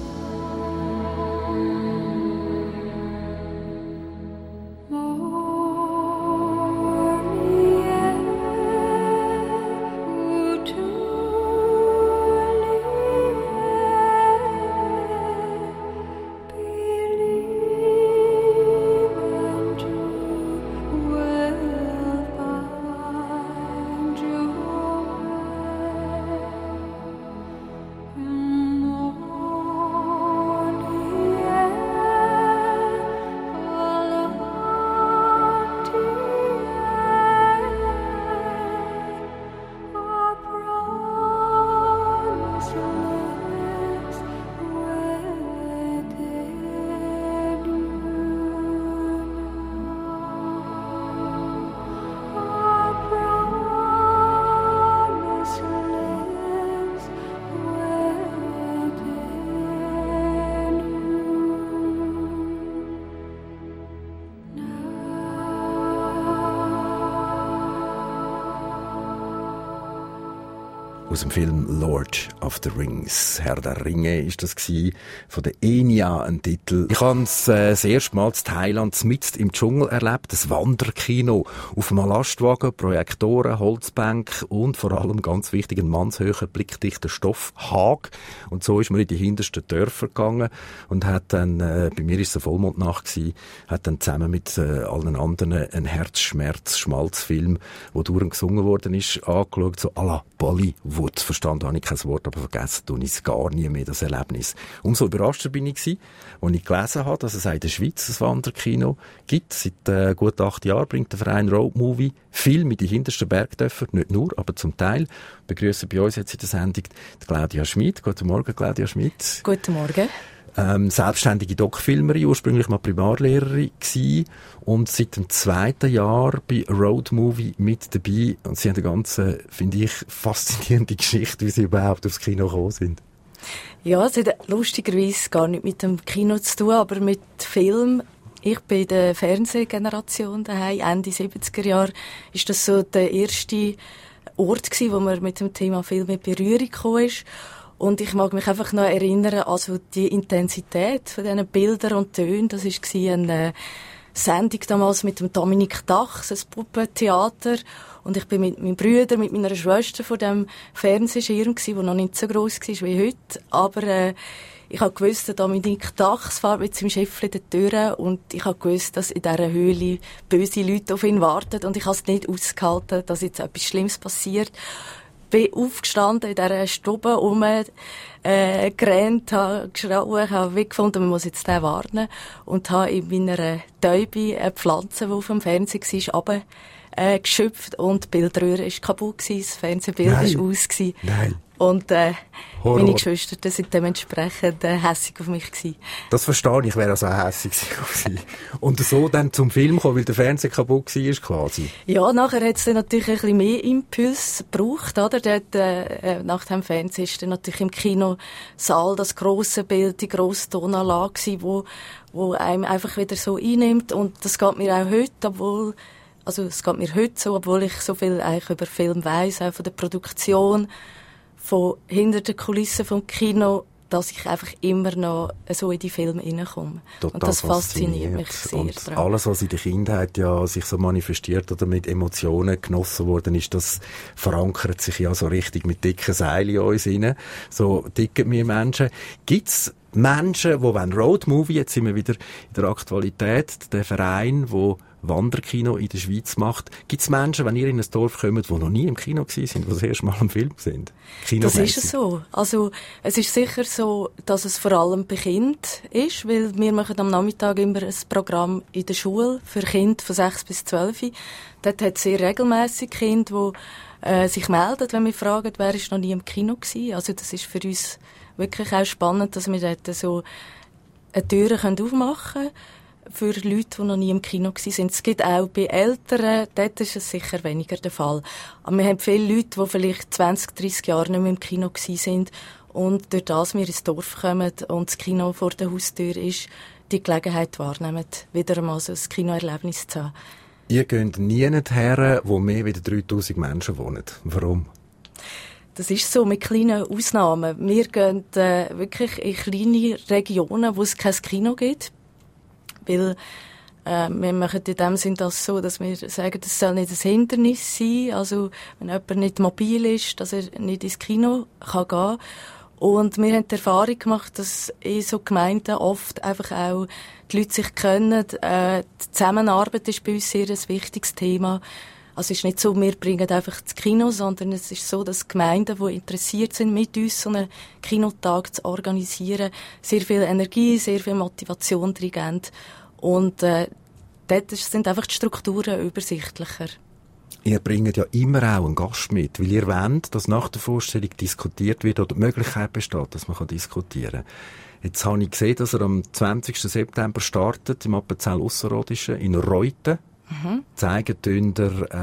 Aus dem Film Lord of the Rings. Herr der Ringe ist das gsi, von der Enya, ein Titel. Ich habe es das erste Mal in Thailand mitten im Dschungel erlebt, das Wanderkino. Auf einem Lastwagen, Projektoren, Holzbänke und vor allem ganz wichtig ein mannshöher, blickdichter Stoffhag. Und so ist man in die hintersten Dörfer gegangen und hat dann, bei mir ist es eine Vollmondnacht gsi, hat dann zusammen mit allen anderen einen Herzschmerz-Schmalzfilm, der durchgesungen worden ist, angeschaut, so à la Bollywood. Verstanden habe ich kein Wort, aber vergessen tue ich es gar nie mehr, das Erlebnis. Umso überraschter bin ich gewesen, als ich gelesen habe, dass es auch in der Schweiz ein Wanderkino gibt. Seit gut 8 Jahren bringt der Verein Road Movie Film in die hintersten Bergdörfer, nicht nur, aber zum Teil. Begrüßen bei uns jetzt in der Sendung die Claudia Schmid. Guten Morgen, Claudia Schmid. Guten Morgen. Selbstständige Doc-Filmerin, ursprünglich mal Primarlehrerin gewesen und seit dem 2. Jahr bei Road Movie mit dabei. Und sie haben eine ganz, finde ich, faszinierende Geschichte, wie sie überhaupt aufs Kino gekommen sind. Ja, es hat lustigerweise gar nicht mit dem Kino zu tun, aber mit Film. Ich bin in der Fernsehgeneration daheim. Ende 70er Jahre ist das so der erste Ort gewesen, wo man mit dem Thema Film in Berührung gekommen ist. Und ich mag mich einfach noch erinnern, also die Intensität von diesen Bildern und Tönen. Das war eine Sendung damals mit dem Dominik Dachs, ein Puppentheater. Und ich bin mit meinem Bruder, mit meiner Schwester vor dem Fernsehschirm gsi, der noch nicht so gross war wie heute. Aber ich habe gewusst, der Dominik Dachs fährt mit seinem Schäffchen die Tür und ich habe gewusst, dass in dieser Höhle böse Leute auf ihn warten. Und ich habe es nicht ausgehalten, dass jetzt etwas Schlimmes passiert. Bin aufgestanden in dieser Stube gerannt, habe geschrauen, habe weggefunden, man muss jetzt den warnen. Und habe in meiner Täube eine Pflanze, die auf dem Fernseher war, geschöpft und die Bildröhre war kaputt gewesen, das Fernsehbild war aus gewesen. Nein. Und meine Geschwister sind dementsprechend hässig auf mich gewesen. Das verstehe ich, wäre also auch hässig auf sie. Und so dann zum Film kommen, weil der Fernseher kaputt war, ist quasi. Ja, nachher hat es dann natürlich ein bisschen mehr Impuls gebraucht, oder? Dort, nach dem Fernsehen ist dann natürlich im Kinosaal das grosse Bild, die grosse Tonanlage gewesen, wo einem einfach wieder so einnimmt. Und das geht mir auch heute, es geht mir heute so, obwohl ich so viel eigentlich über Film weiss, auch von der Produktion, von hinter den Kulissen vom Kino, dass ich einfach immer noch so in die Filme hineinkomme. Und das fasziniert mich sehr. Und alles, was in der Kindheit ja sich so manifestiert oder mit Emotionen genossen worden ist, das verankert sich ja so richtig mit dicken Seilen in uns rein. So dicken wir Menschen. Gibt's Menschen, die Road Movie, jetzt sind wir wieder in der Aktualität, der Verein, wo Wanderkino in der Schweiz macht. Gibt es Menschen, wenn ihr in ein Dorf kommt, die noch nie im Kino waren, die das erste Mal im Film sind? Das ist es so. Also, es ist sicher so, dass es vor allem bei Kindern ist, weil wir machen am Nachmittag immer ein Programm in der Schule für Kinder von 6 bis 12. Dort hat es sehr regelmässig Kinder, die sich melden, wenn wir fragen, wer ist noch nie im Kino gewesen. Also, das ist für uns wirklich auch spannend, dass wir dort so eine Tür aufmachen können. für Leute, die noch nie im Kino waren. Es gibt auch bei Älteren, dort ist es sicher weniger der Fall. Aber wir haben viele Leute, die vielleicht 20, 30 Jahre nicht mehr im Kino waren und durch das wir ins Dorf kommen und das Kino vor der Haustür ist, die Gelegenheit wahrnehmen, wieder einmal so ein Kinoerlebnis zu haben. Ihr geht nie her, wo mehr als 3000 Menschen wohnen. Warum? Das ist so, mit kleinen Ausnahmen. Wir gehen wirklich in kleine Regionen, wo es kein Kino gibt. Weil wir machen in dem Sinn das so, dass wir sagen, das soll nicht ein Hindernis sein. Also wenn jemand nicht mobil ist, dass er nicht ins Kino kann gehen. Und wir haben die Erfahrung gemacht, dass in so Gemeinden oft einfach auch die Leute sich kennen. Die Zusammenarbeit ist bei uns sehr ein wichtiges Thema. Also es ist nicht so, wir bringen einfach das Kino, sondern es ist so, dass Gemeinden, die interessiert sind, mit uns so einen Kinotag zu organisieren, sehr viel Energie, sehr viel Motivation drin geben. Und dort sind einfach die Strukturen übersichtlicher. Ihr bringt ja immer auch einen Gast mit, weil ihr wollt, dass nach der Vorstellung diskutiert wird oder die Möglichkeit besteht, dass man diskutieren kann. Jetzt habe ich gesehen, dass er am 20. September startet, im Appenzell Ausserrhodischen, in Reuten. Zeigen tun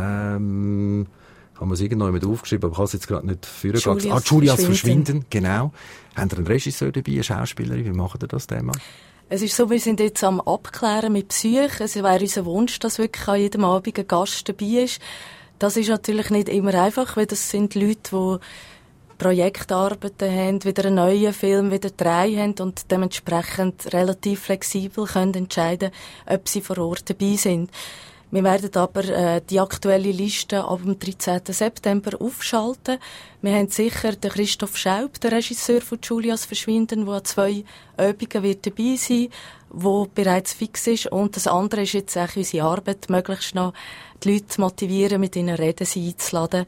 haben wir es irgendwo mit aufgeschrieben, aber ich habe es jetzt gerade nicht führen. Julias Verschwinden, genau. Haben ihr einen Regisseur dabei, eine Schauspielerin? Wie macht ihr das Thema? Es ist so, wir sind jetzt am Abklären mit Psyche. Es wäre unser Wunsch, dass wirklich an jedem Abend ein Gast dabei ist. Das ist natürlich nicht immer einfach, weil das sind Leute, die Projektarbeiten haben, wieder einen neuen Film, wieder 3 haben und dementsprechend relativ flexibel können entscheiden, ob sie vor Ort dabei sind. Wir werden aber die aktuelle Liste ab dem 13. September aufschalten. Wir haben sicher den Christoph Schaub, der Regisseur von Julias Verschwinden, der an 2 Übungen wird dabei sein, wo bereits fix ist. Und das andere ist jetzt auch unsere Arbeit, möglichst noch die Leute motivieren, mit ihnen reden, sie einzuladen.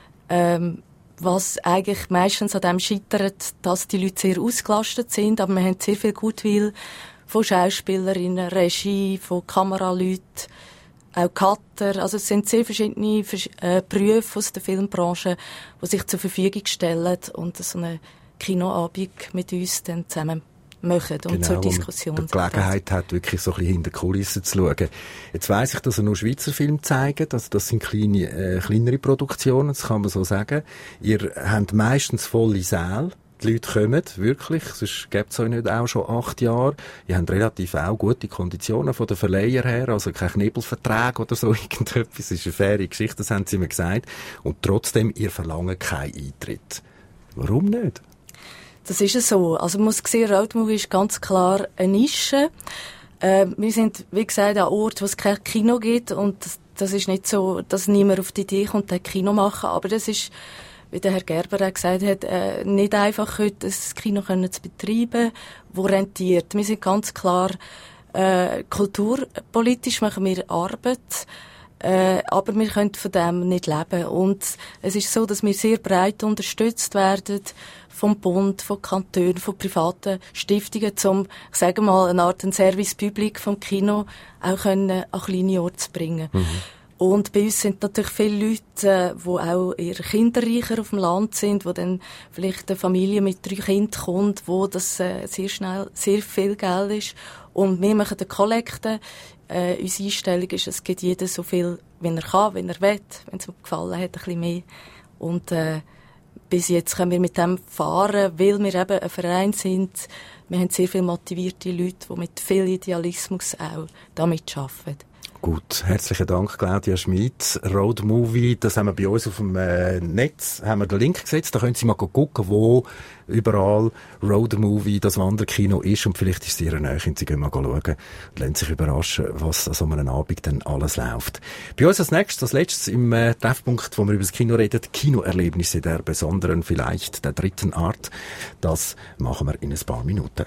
Was eigentlich meistens an dem scheitert, dass die Leute sehr ausgelastet sind, aber wir haben sehr viel Gutwill von Schauspielerinnen, Regie, von Kameraleuten, auch Cutter. Also es sind sehr verschiedene Berufe aus der Filmbranche, die sich zur Verfügung stellen und so einen Kinoabend mit uns dann zusammen machen und zur Diskussion. Die Gelegenheit hat, wirklich so ein bisschen hinter die Kulissen zu schauen. Jetzt weiss ich, dass er nur Schweizer Filme zeigen, also das sind kleinere Produktionen, das kann man so sagen. Ihr habt meistens volle Säle. Die Leute kommen, wirklich, sonst gibt es euch nicht auch schon 8 Jahre. Ihr habt relativ auch gute Konditionen von den Verleihern her, also kein Knebelvertrag oder so irgendetwas. Das ist eine faire Geschichte, das haben sie mir gesagt. Und trotzdem, ihr verlangt keinen Eintritt. Warum nicht? Das ist so. Also man muss sehen, Roadmovie ist ganz klar eine Nische. Wir sind, wie gesagt, an Ort, wo es kein Kino gibt und das ist nicht so, dass niemand auf die Idee kommt, ein Kino machen, aber das ist, wie der Herr Gerber auch gesagt hat, nicht einfach heute ein Kino zu betreiben, das rentiert. Wir sind ganz klar, kulturpolitisch machen wir Arbeit, aber wir können von dem nicht leben. Und es ist so, dass wir sehr breit unterstützt werden vom Bund, von Kantonen, von privaten Stiftungen, um, ich sage mal, eine Art Service Public vom Kino auch an kleine Orte zu bringen. Und bei uns sind natürlich viele Leute, die auch eher kinderreicher auf dem Land sind, wo dann vielleicht eine Familie mit 3 Kindern kommt, wo das sehr schnell sehr viel Geld ist. Und wir machen eine Kollekte. Unsere Einstellung ist, es gibt jeder so viel, wie er kann, wie er will, wenn es ihm gefallen hat, ein bisschen mehr. Und bis jetzt können wir mit dem fahren, weil wir eben ein Verein sind. Wir haben sehr viele motivierte Leute, die mit viel Idealismus auch damit arbeiten. Gut, herzlichen Dank, Claudia Schmid. Roadmovie, das haben wir bei uns auf dem Netz, haben wir den Link gesetzt, da können Sie mal gucken, wo überall Roadmovie, das Wanderkino ist und vielleicht ist es Ihre Nähe, Sie gehen mal schauen und lassen sich überraschen, was an so einem Abend dann alles läuft. Bei uns als letztes im Treffpunkt, wo wir über das Kino reden, Kinoerlebnisse der besonderen, vielleicht der dritten Art, das machen wir in ein paar Minuten.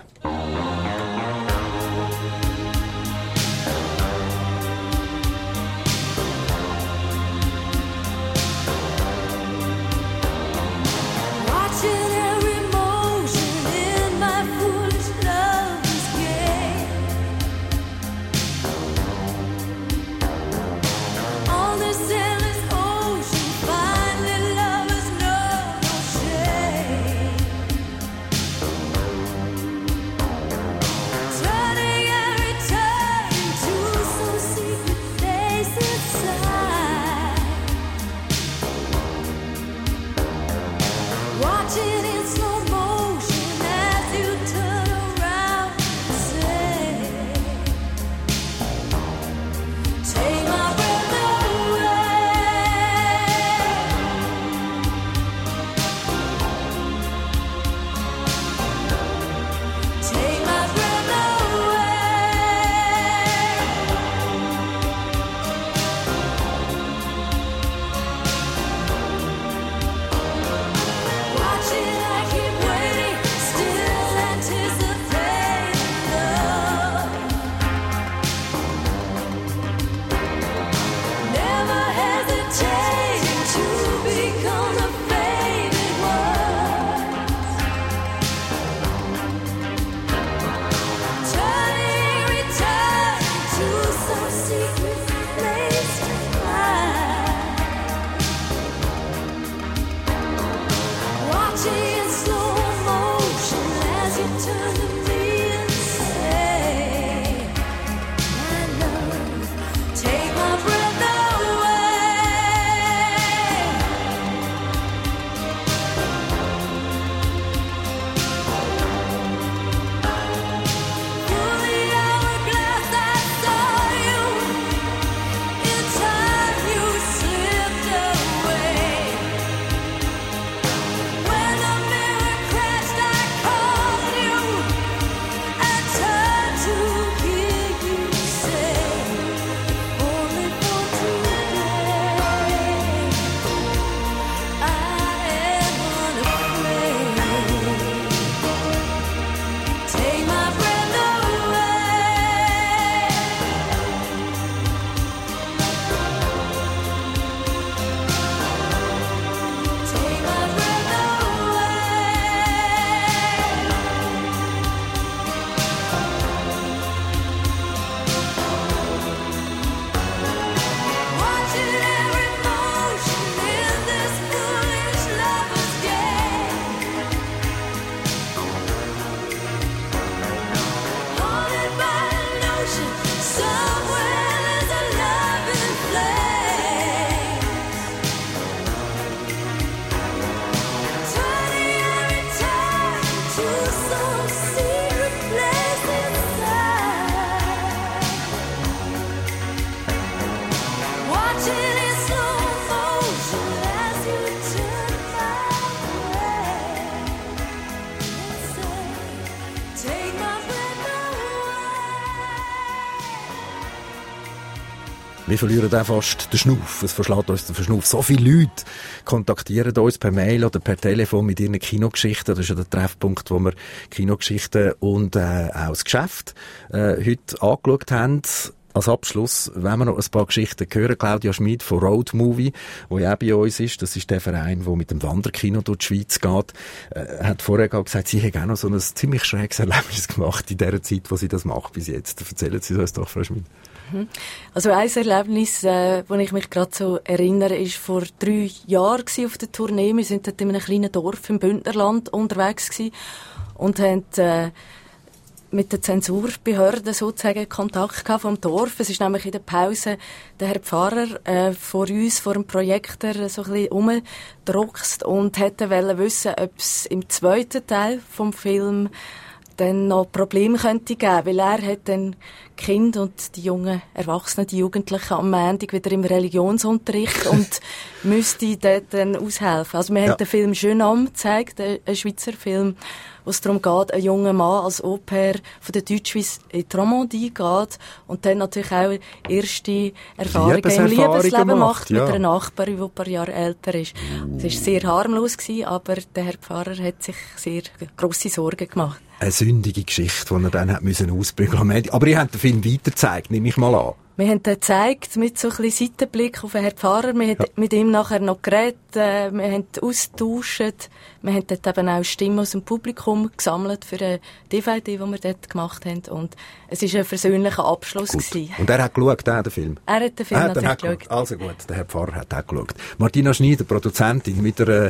Wir verlieren auch fast den Schnuff. Es verschlägt uns der Verschnuff. So viele Leute kontaktieren uns per Mail oder per Telefon mit ihren Kinogeschichten. Das ist ja der Treffpunkt, wo wir Kinogeschichten und auch das Geschäft heute angeschaut haben. Als Abschluss, wenn wir noch ein paar Geschichten hören, Claudia Schmid von Road Movie, wo ja auch bei uns ist, das ist der Verein, der mit dem Wanderkino durch die Schweiz geht, hat vorher gesagt, sie hat auch noch so ein ziemlich schräges Erlebnis gemacht in der Zeit, wo sie das macht bis jetzt. Erzählen Sie uns doch, Frau Schmid. Also ein Erlebnis, wo ich mich gerade so erinnere, ist vor 3 Jahren auf der Tournee. Wir sind dort in einem kleinen Dorf im Bündnerland unterwegs gewesen und haben mit der Zensurbehörde sozusagen Kontakt gehabt vom Dorf. Es ist nämlich in der Pause der Herr Pfarrer vor uns, vor dem Projektor, so ein bisschen rumgedruckst und hätte wissen, ob es im zweiten Teil vom Film dann noch Probleme könnte geben, weil er hat dann die Kinder und die jungen Erwachsenen, die Jugendlichen am Montag wieder im Religionsunterricht und müsste dort dann aushelfen. Also wir haben den Film «Schönam» gezeigt, ein Schweizer Film, wo es darum geht, ein junger Mann als Au-pair von der Deutschschweiz in die Romandie geht und dann natürlich auch erste Erfahrungen im Liebesleben macht mit einer Nachbarin, die ein paar Jahre älter ist. Es war sehr harmlos gewesen, aber der Herr Pfarrer hat sich sehr grosse Sorgen gemacht. Eine sündige Geschichte, die er dann hat ausbügeln musste. Aber ihr habt den Film weiter gezeigt, nehme ich mal an. Wir haben den gezeigt mit so ein bisschen Seitenblick auf den Herrn Pfarrer. Wir haben mit ihm nachher noch geredet, wir haben austauscht. Wir haben dort eben auch Stimmen aus dem Publikum gesammelt für eine DVD, die wir dort gemacht haben. Und es war ein versöhnlicher Abschluss gewesen. Und er hat geschaut, den Film? Er hat den Film natürlich geschaut. Also gut, der Herr Pfarrer hat auch geschaut. Martina Schneider, Produzentin, mit einer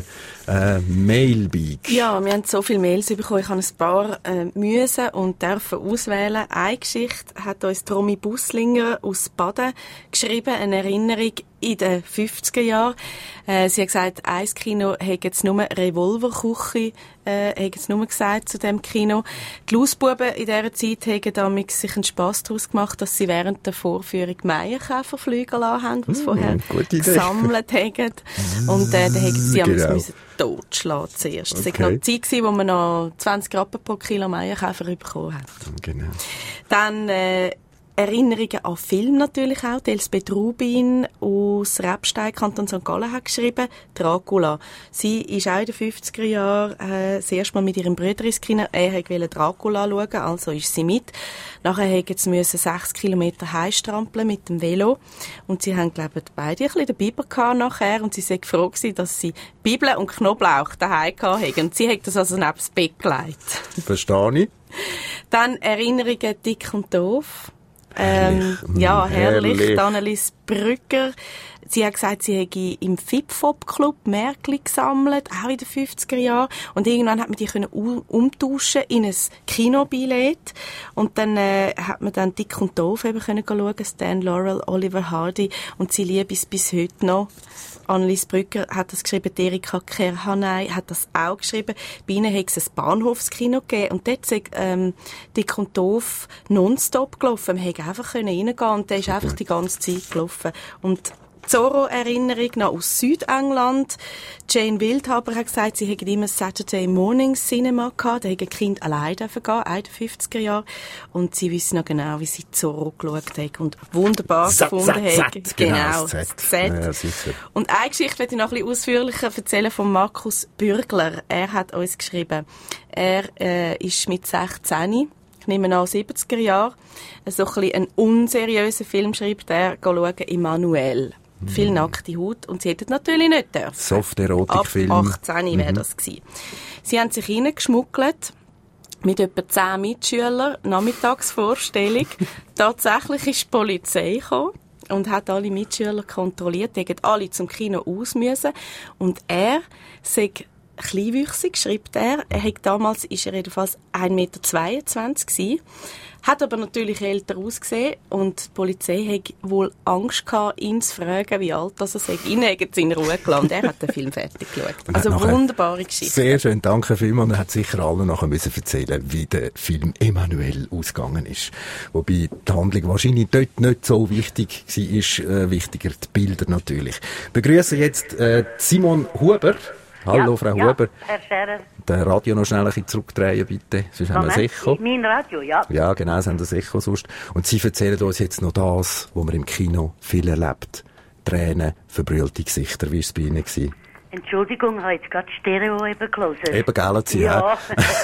Mailbag. Ja, wir haben so viele Mails bekommen. Ich habe ein paar müssen und dürfen auswählen. Eine Geschichte hat uns Romy Busslinger aus Baden geschrieben, eine Erinnerung in den 50er Jahren. Sie hat gesagt, ein Kino hätte jetzt nur Revolverküche, hat jetzt nur gesagt zu dem Kino. Die Lausbuben in dieser Zeit haben damit sich einen Spass daraus gemacht, dass sie während der Vorführung Maienkäfer fliegen lassen haben, was vorher gesammelt haben. Und dann haben sie müssen totschlagen zuerst. Es war noch eine Zeit, wo man noch 20 Rappen pro Kilo Maienkäfer bekommen hat. Genau. Dann Erinnerungen an Film natürlich auch. Elsbeth Rubin aus Rebstein, Kanton St. Gallen, hat geschrieben, Dracula. Sie ist auch in den 50er Jahren das erste Mal mit ihrem Bruder ins Kino. Er wollte Dracula schauen, also ist sie mit. Nachher mussten sie 6 Kilometer heimstrampeln mit dem Velo. Und sie haben, glaube ich, beide ein bisschen den Biber gehabt nachher. Und sie waren froh gewesen, dass sie Bibel und Knoblauch daheim hatten. Und sie hat das also neben das Bett gelegt. Verstehe ich. Dann Erinnerungen dick und doof. Herrlich. Annelies Brügger. Sie hat gesagt, sie hätte im Fip-Fop-Club Märkli gesammelt, auch in den 50er Jahren. Und irgendwann hat man die umtauschen in ein Kinobillett. Und dann hat man dann dick und doof eben schauen, Stan Laurel, Oliver Hardy. Und sie liebt es bis heute noch. Annelies Brügger hat das geschrieben, Erika Kerhanay hat das auch geschrieben. Bei ihnen hat es ein Bahnhofskino gegeben und dort ist dick und doof nonstop gelaufen. Man konnte einfach reingehen und der ist einfach die ganze Zeit gelaufen. Und Zorro-Erinnerung noch aus Südengland. Jane Wildhaber hat gesagt, sie hätte immer Saturday Morning Cinema gehabt. Da hätte ein Kind allein gehen, auch in den 50er Jahren. Und sie wissen noch genau, wie sie Zorro geschaut hat und wunderbar gefunden hat. Genau, das Z. Und eine Geschichte möchte ich noch ein bisschen ausführlicher erzählen von Markus Bürgler. Er hat uns geschrieben, er ist mit 16, ich nehme an 70er Jahre, so ein bisschen einen unseriösen Film schreibt er, schauen, Emmanuel. Viel nackte Haut. Und sie hätten natürlich nicht dürfen. Soft-Erotik-Film. Ab 18 wäre das gewesen. Sie haben sich reingeschmuggelt mit etwa 10 Mitschülern, Nachmittagsvorstellung. Tatsächlich ist die Polizei gekommen und hat alle Mitschüler kontrolliert. Die hätten alle zum Kino aus müssen. Und er sei kleinwüchsig, schreibt er. Damals ist er jedenfalls 1,22 Meter gewesen, hat aber natürlich älter ausgesehen und die Polizei hat wohl Angst gehabt, ihn zu fragen, wie alt er sei. Ihn hat es in Ruhe gelassen. Er hat den Film fertig geschaut. Also wunderbare Geschichte. Sehr schön, danke vielmals. Er hat sicher allen nachher müssen erzählen, wie der Film Emanuel ausgegangen ist. Wobei die Handlung wahrscheinlich dort nicht so wichtig war, wichtiger die Bilder natürlich. Ich begrüße jetzt Simon Huber. Hallo, Frau Huber. Herr Scherer. Das Radio noch schnell ein bisschen zurückdrehen, bitte. Sonst haben wir ein Echo. Mein Radio, ja. Ja, genau, sie haben das Echo sonst. Und Sie erzählen uns jetzt noch das, was man im Kino viel erlebt. Tränen, verbrüllte Gesichter. Wie war es bei Ihnen? Entschuldigung, ich habe jetzt gerade Stereo eben gelesen. Eben, gell, Sie, ja.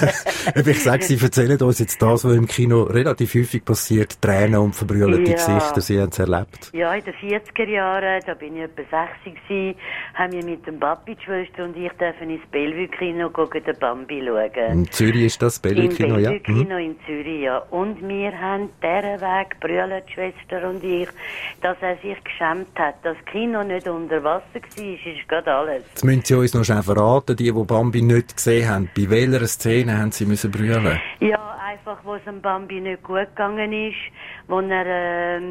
Ich sage, Sie erzählen uns jetzt das, was im Kino relativ häufig passiert. Tränen und verbrüllte Gesichter. Sie haben es erlebt. Ja, in den 40er Jahren, da bin ich etwa 60 gewesen, haben wir mit dem Papi, die Schwester und ich dürfen ins Bellevue-Kino gehen, den Bambi schauen. In Zürich ist das Bellevue-Kino, ja? Im Bellevue-Kino in Zürich, ja. Und wir haben diesen Weg brüllen, die Schwester und ich, dass er sich geschämt hat. Dass das Kino nicht unter Wasser war, ist gerade alles. Jetzt müssen Sie uns noch schnell verraten, die Bambi nicht gesehen haben. Bei welcher Szene haben Sie müssen brüllen? Ja, einfach, wo es dem Bambi nicht gut gegangen ist, wo er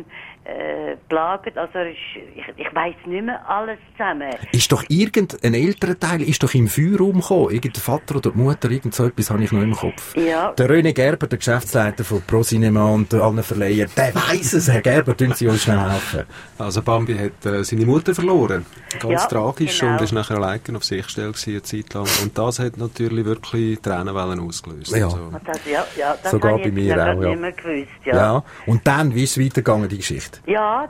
plagt. Also ich weiss nicht mehr alles zusammen. Ist doch irgendein älterer Teil ist doch im Feuerraum gekommen. Irgendein Vater oder die Mutter, irgend so etwas habe ich noch im Kopf. Ja. Der René Gerber, der Geschäftsleiter von ProCinema und allen Verleihern, der weiss es. Herr Gerber, tun Sie uns schnell helfen. Also Bambi hat seine Mutter verloren. Ganz tragisch, genau. Und ist nachher allein auf sich gestellt eine Zeit lang. Und das hat natürlich wirklich Tränenwellen ausgelöst. Ja. Also, das sogar habe ich bei mir auch, nicht mehr gewusst. Ja. Und dann, wie ist es weitergegangen, die Geschichte? Ja,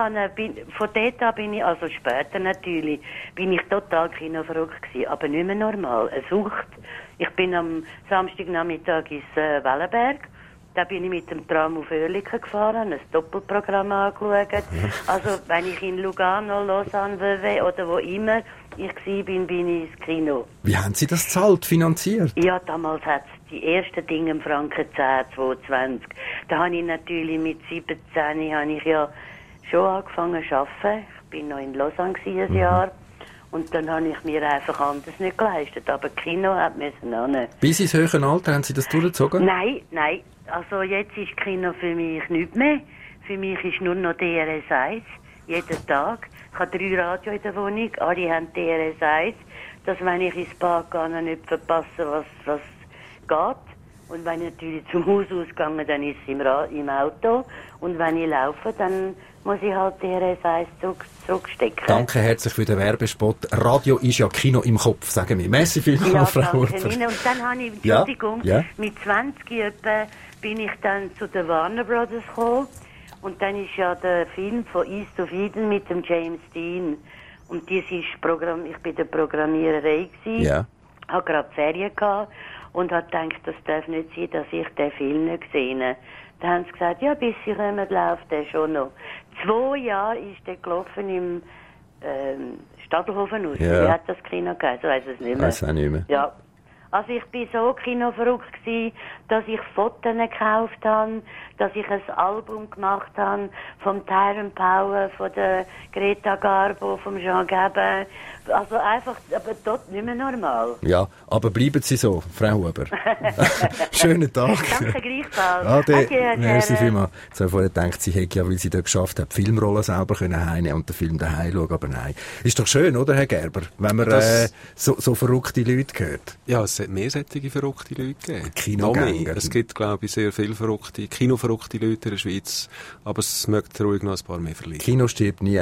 von dort an bin ich, also später natürlich, bin ich total kinoverrückt gewesen, aber nicht mehr normal. Eine Sucht. Ich bin am Samstagnachmittag ins Wellenberg. Da bin ich mit dem Tram auf Oerlikon gefahren, ein Doppelprogramm angeschaut. Also, wenn ich in Lugano, Lausanne, Vevey oder wo immer ich war, bin ich ins Kino. Wie haben Sie das gezahlt, finanziert? Ja, damals hat es die ersten Dinge im Franken 10, 22. Da habe ich natürlich mit 17 habe ich ja schon angefangen zu arbeiten. Ich war noch in Lausanne ein Jahr. Und dann habe ich mir einfach anders nicht geleistet. Aber Kino hat müssen hin. Bis ins höhere Alter haben Sie das durchgezogen? Nein. Also jetzt ist Kino für mich nichts mehr. Für mich ist nur noch DRS 1. Jeden Tag. Ich habe 3 Radio in der Wohnung. Alle haben DRS 1. Dass wenn ich ins Bad gehe, nicht verpasse, was geht. Und wenn ich natürlich zum Haus ausgehe, dann ist es im Auto. Und wenn ich laufe, dann muss ich halt DRS 1 zurückstecken. Danke herzlich für den Werbespot. Radio ist ja Kino im Kopf, sagen wir. Merci vielmals, Frau Huber. Und dann habe ich, Entschuldigung, mit 20 etwa bin ich dann zu den Warner Brothers gekommen. Und dann ist ja der Film von East of Eden mit dem James Dean. Und das ist ich bin der Programmiererei gewesen. Ja. Habe gerade Ferien gehabt und habe gedacht, das darf nicht sein, dass ich den Film nicht gesehen habe. Dann haben sie gesagt, ja, bis sie kommen, läuft der schon noch. 2 Jahre ist der gelaufen im Stadelhofen aus. Ja. Wie hat das Kino geheißen? Ich weiss es nicht mehr. Weiss auch nicht mehr. Ja. Also ich bin so kinoverrückt gewesen, dass ich Fotos gekauft habe, dass ich ein Album gemacht habe vom Tyrone Power, von der Greta Garbo, vom Jean Gabin. Also einfach, aber dort nicht mehr normal. Ja, aber bleiben Sie so, Frau Huber. Schönen Tag. Danke gleichfalls. Ade. Merci vielmals. Jetzt habe ich vorher gedacht, sie hätte ja, weil sie dort geschafft hat, die Filmrollen selber heimnehmen und den Film daheim schauen, aber nein. Ist doch schön, oder, Herr Gerber, wenn man so verrückte Leute hört? Ja, es hat mehr solche verrückte Leute gegeben. Kinogänger. Es gibt, glaube ich, sehr viele kinoverrückte Leute in der Schweiz, aber es möchte ruhig noch ein paar mehr verlieren. Kino stirbt nie.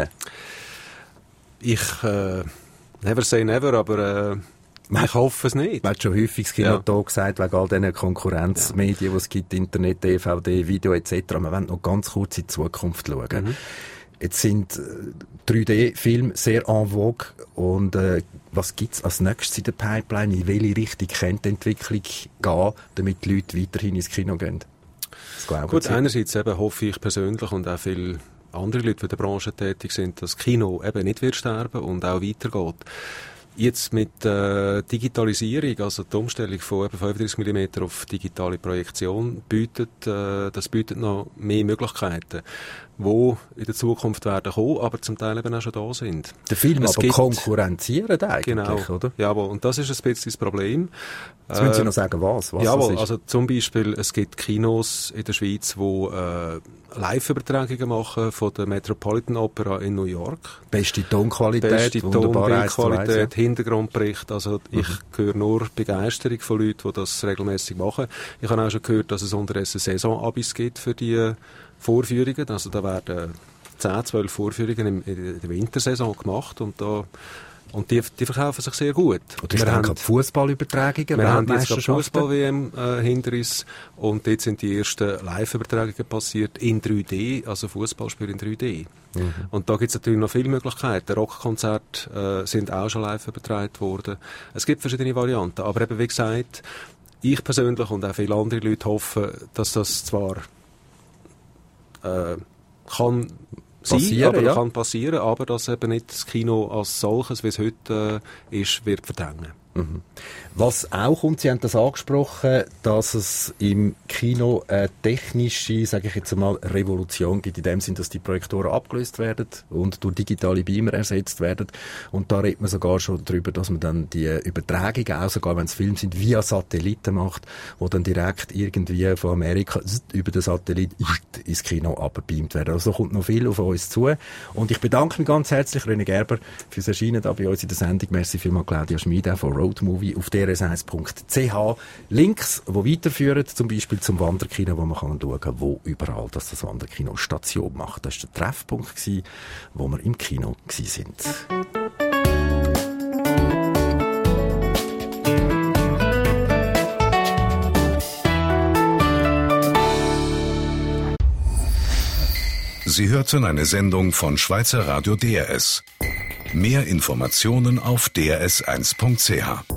Never say never, aber ich hoffe es nicht. Man hat schon häufig das Kino da gesagt, wegen all diesen Konkurrenzmedien, die es gibt, Internet, DVD, Video etc. Wir wollen noch ganz kurz in die Zukunft schauen. Jetzt sind 3D-Filme sehr en vogue und was gibt es als nächstes in der Pipeline? In welche Richtung könnte die Entwicklung gehen, damit die Leute weiterhin ins Kino gehen? Gut, einerseits eben hoffe ich persönlich und auch viele andere Leute, die in der Branche tätig sind, dass das Kino eben nicht wird sterben und auch weitergeht. Jetzt mit Digitalisierung, also die Umstellung von eben 35 mm auf digitale Projektion, das bietet noch mehr Möglichkeiten. die in der Zukunft werden kommen, aber zum Teil eben auch schon da sind. Der Film aber konkurrenzieren eigentlich, genau, oder? Jawohl, und das ist ein bisschen das Problem. Jetzt müssen Sie noch sagen, was jawohl, das ist. Also zum Beispiel, es gibt Kinos in der Schweiz, die Live-Übertragungen machen von der Metropolitan Opera in New York. Beste Tonqualität, Bildqualität, Hintergrundbericht. Also ich höre nur Begeisterung von Leuten, die das regelmäßig machen. Ich habe auch schon gehört, dass es unterdessen Saisonabis gibt für die Vorführungen. Also da werden 10, 12 Vorführungen in der Wintersaison gemacht und die verkaufen sich sehr gut. Oder wir haben gerade Fußballübertragungen. Wir haben jetzt gerade Fußball-WM hinter uns und dort sind die ersten Live-Übertragungen passiert in 3D, also Fußballspiele in 3D. Mhm. Und da gibt es natürlich noch viele Möglichkeiten. Rockkonzerte sind auch schon live übertragen worden. Es gibt verschiedene Varianten, aber eben wie gesagt, ich persönlich und auch viele andere Leute hoffen, dass das zwar kann passieren, aber dass eben nicht das Kino als solches, wie es heute ist, wird verdrängen. Mhm. Was auch kommt, Sie haben das angesprochen, dass es im Kino eine technische, sage ich jetzt einmal, Revolution gibt, in dem Sinn, dass die Projektoren abgelöst werden und durch digitale Beamer ersetzt werden. Und da redet man sogar schon darüber, dass man dann die Übertragungen, auch sogar wenn es Filme sind, via Satelliten macht, wo dann direkt irgendwie von Amerika über den Satellit ins Kino abgebeamt werden. Also da kommt noch viel auf uns zu. Und ich bedanke mich ganz herzlich, René Gerber, fürs Erscheinen da bei uns in der Sendung. Merci vielmals, Claudia Schmid, von Roadmovie auf drs1.ch. Links, die weiterführen, zum Beispiel zum Wanderkino, wo man schauen kann, wo überall das Wanderkino Station macht. Das war der Treffpunkt, wo wir im Kino waren. Sie hörten eine Sendung von Schweizer Radio DRS. Mehr Informationen auf drs1.ch.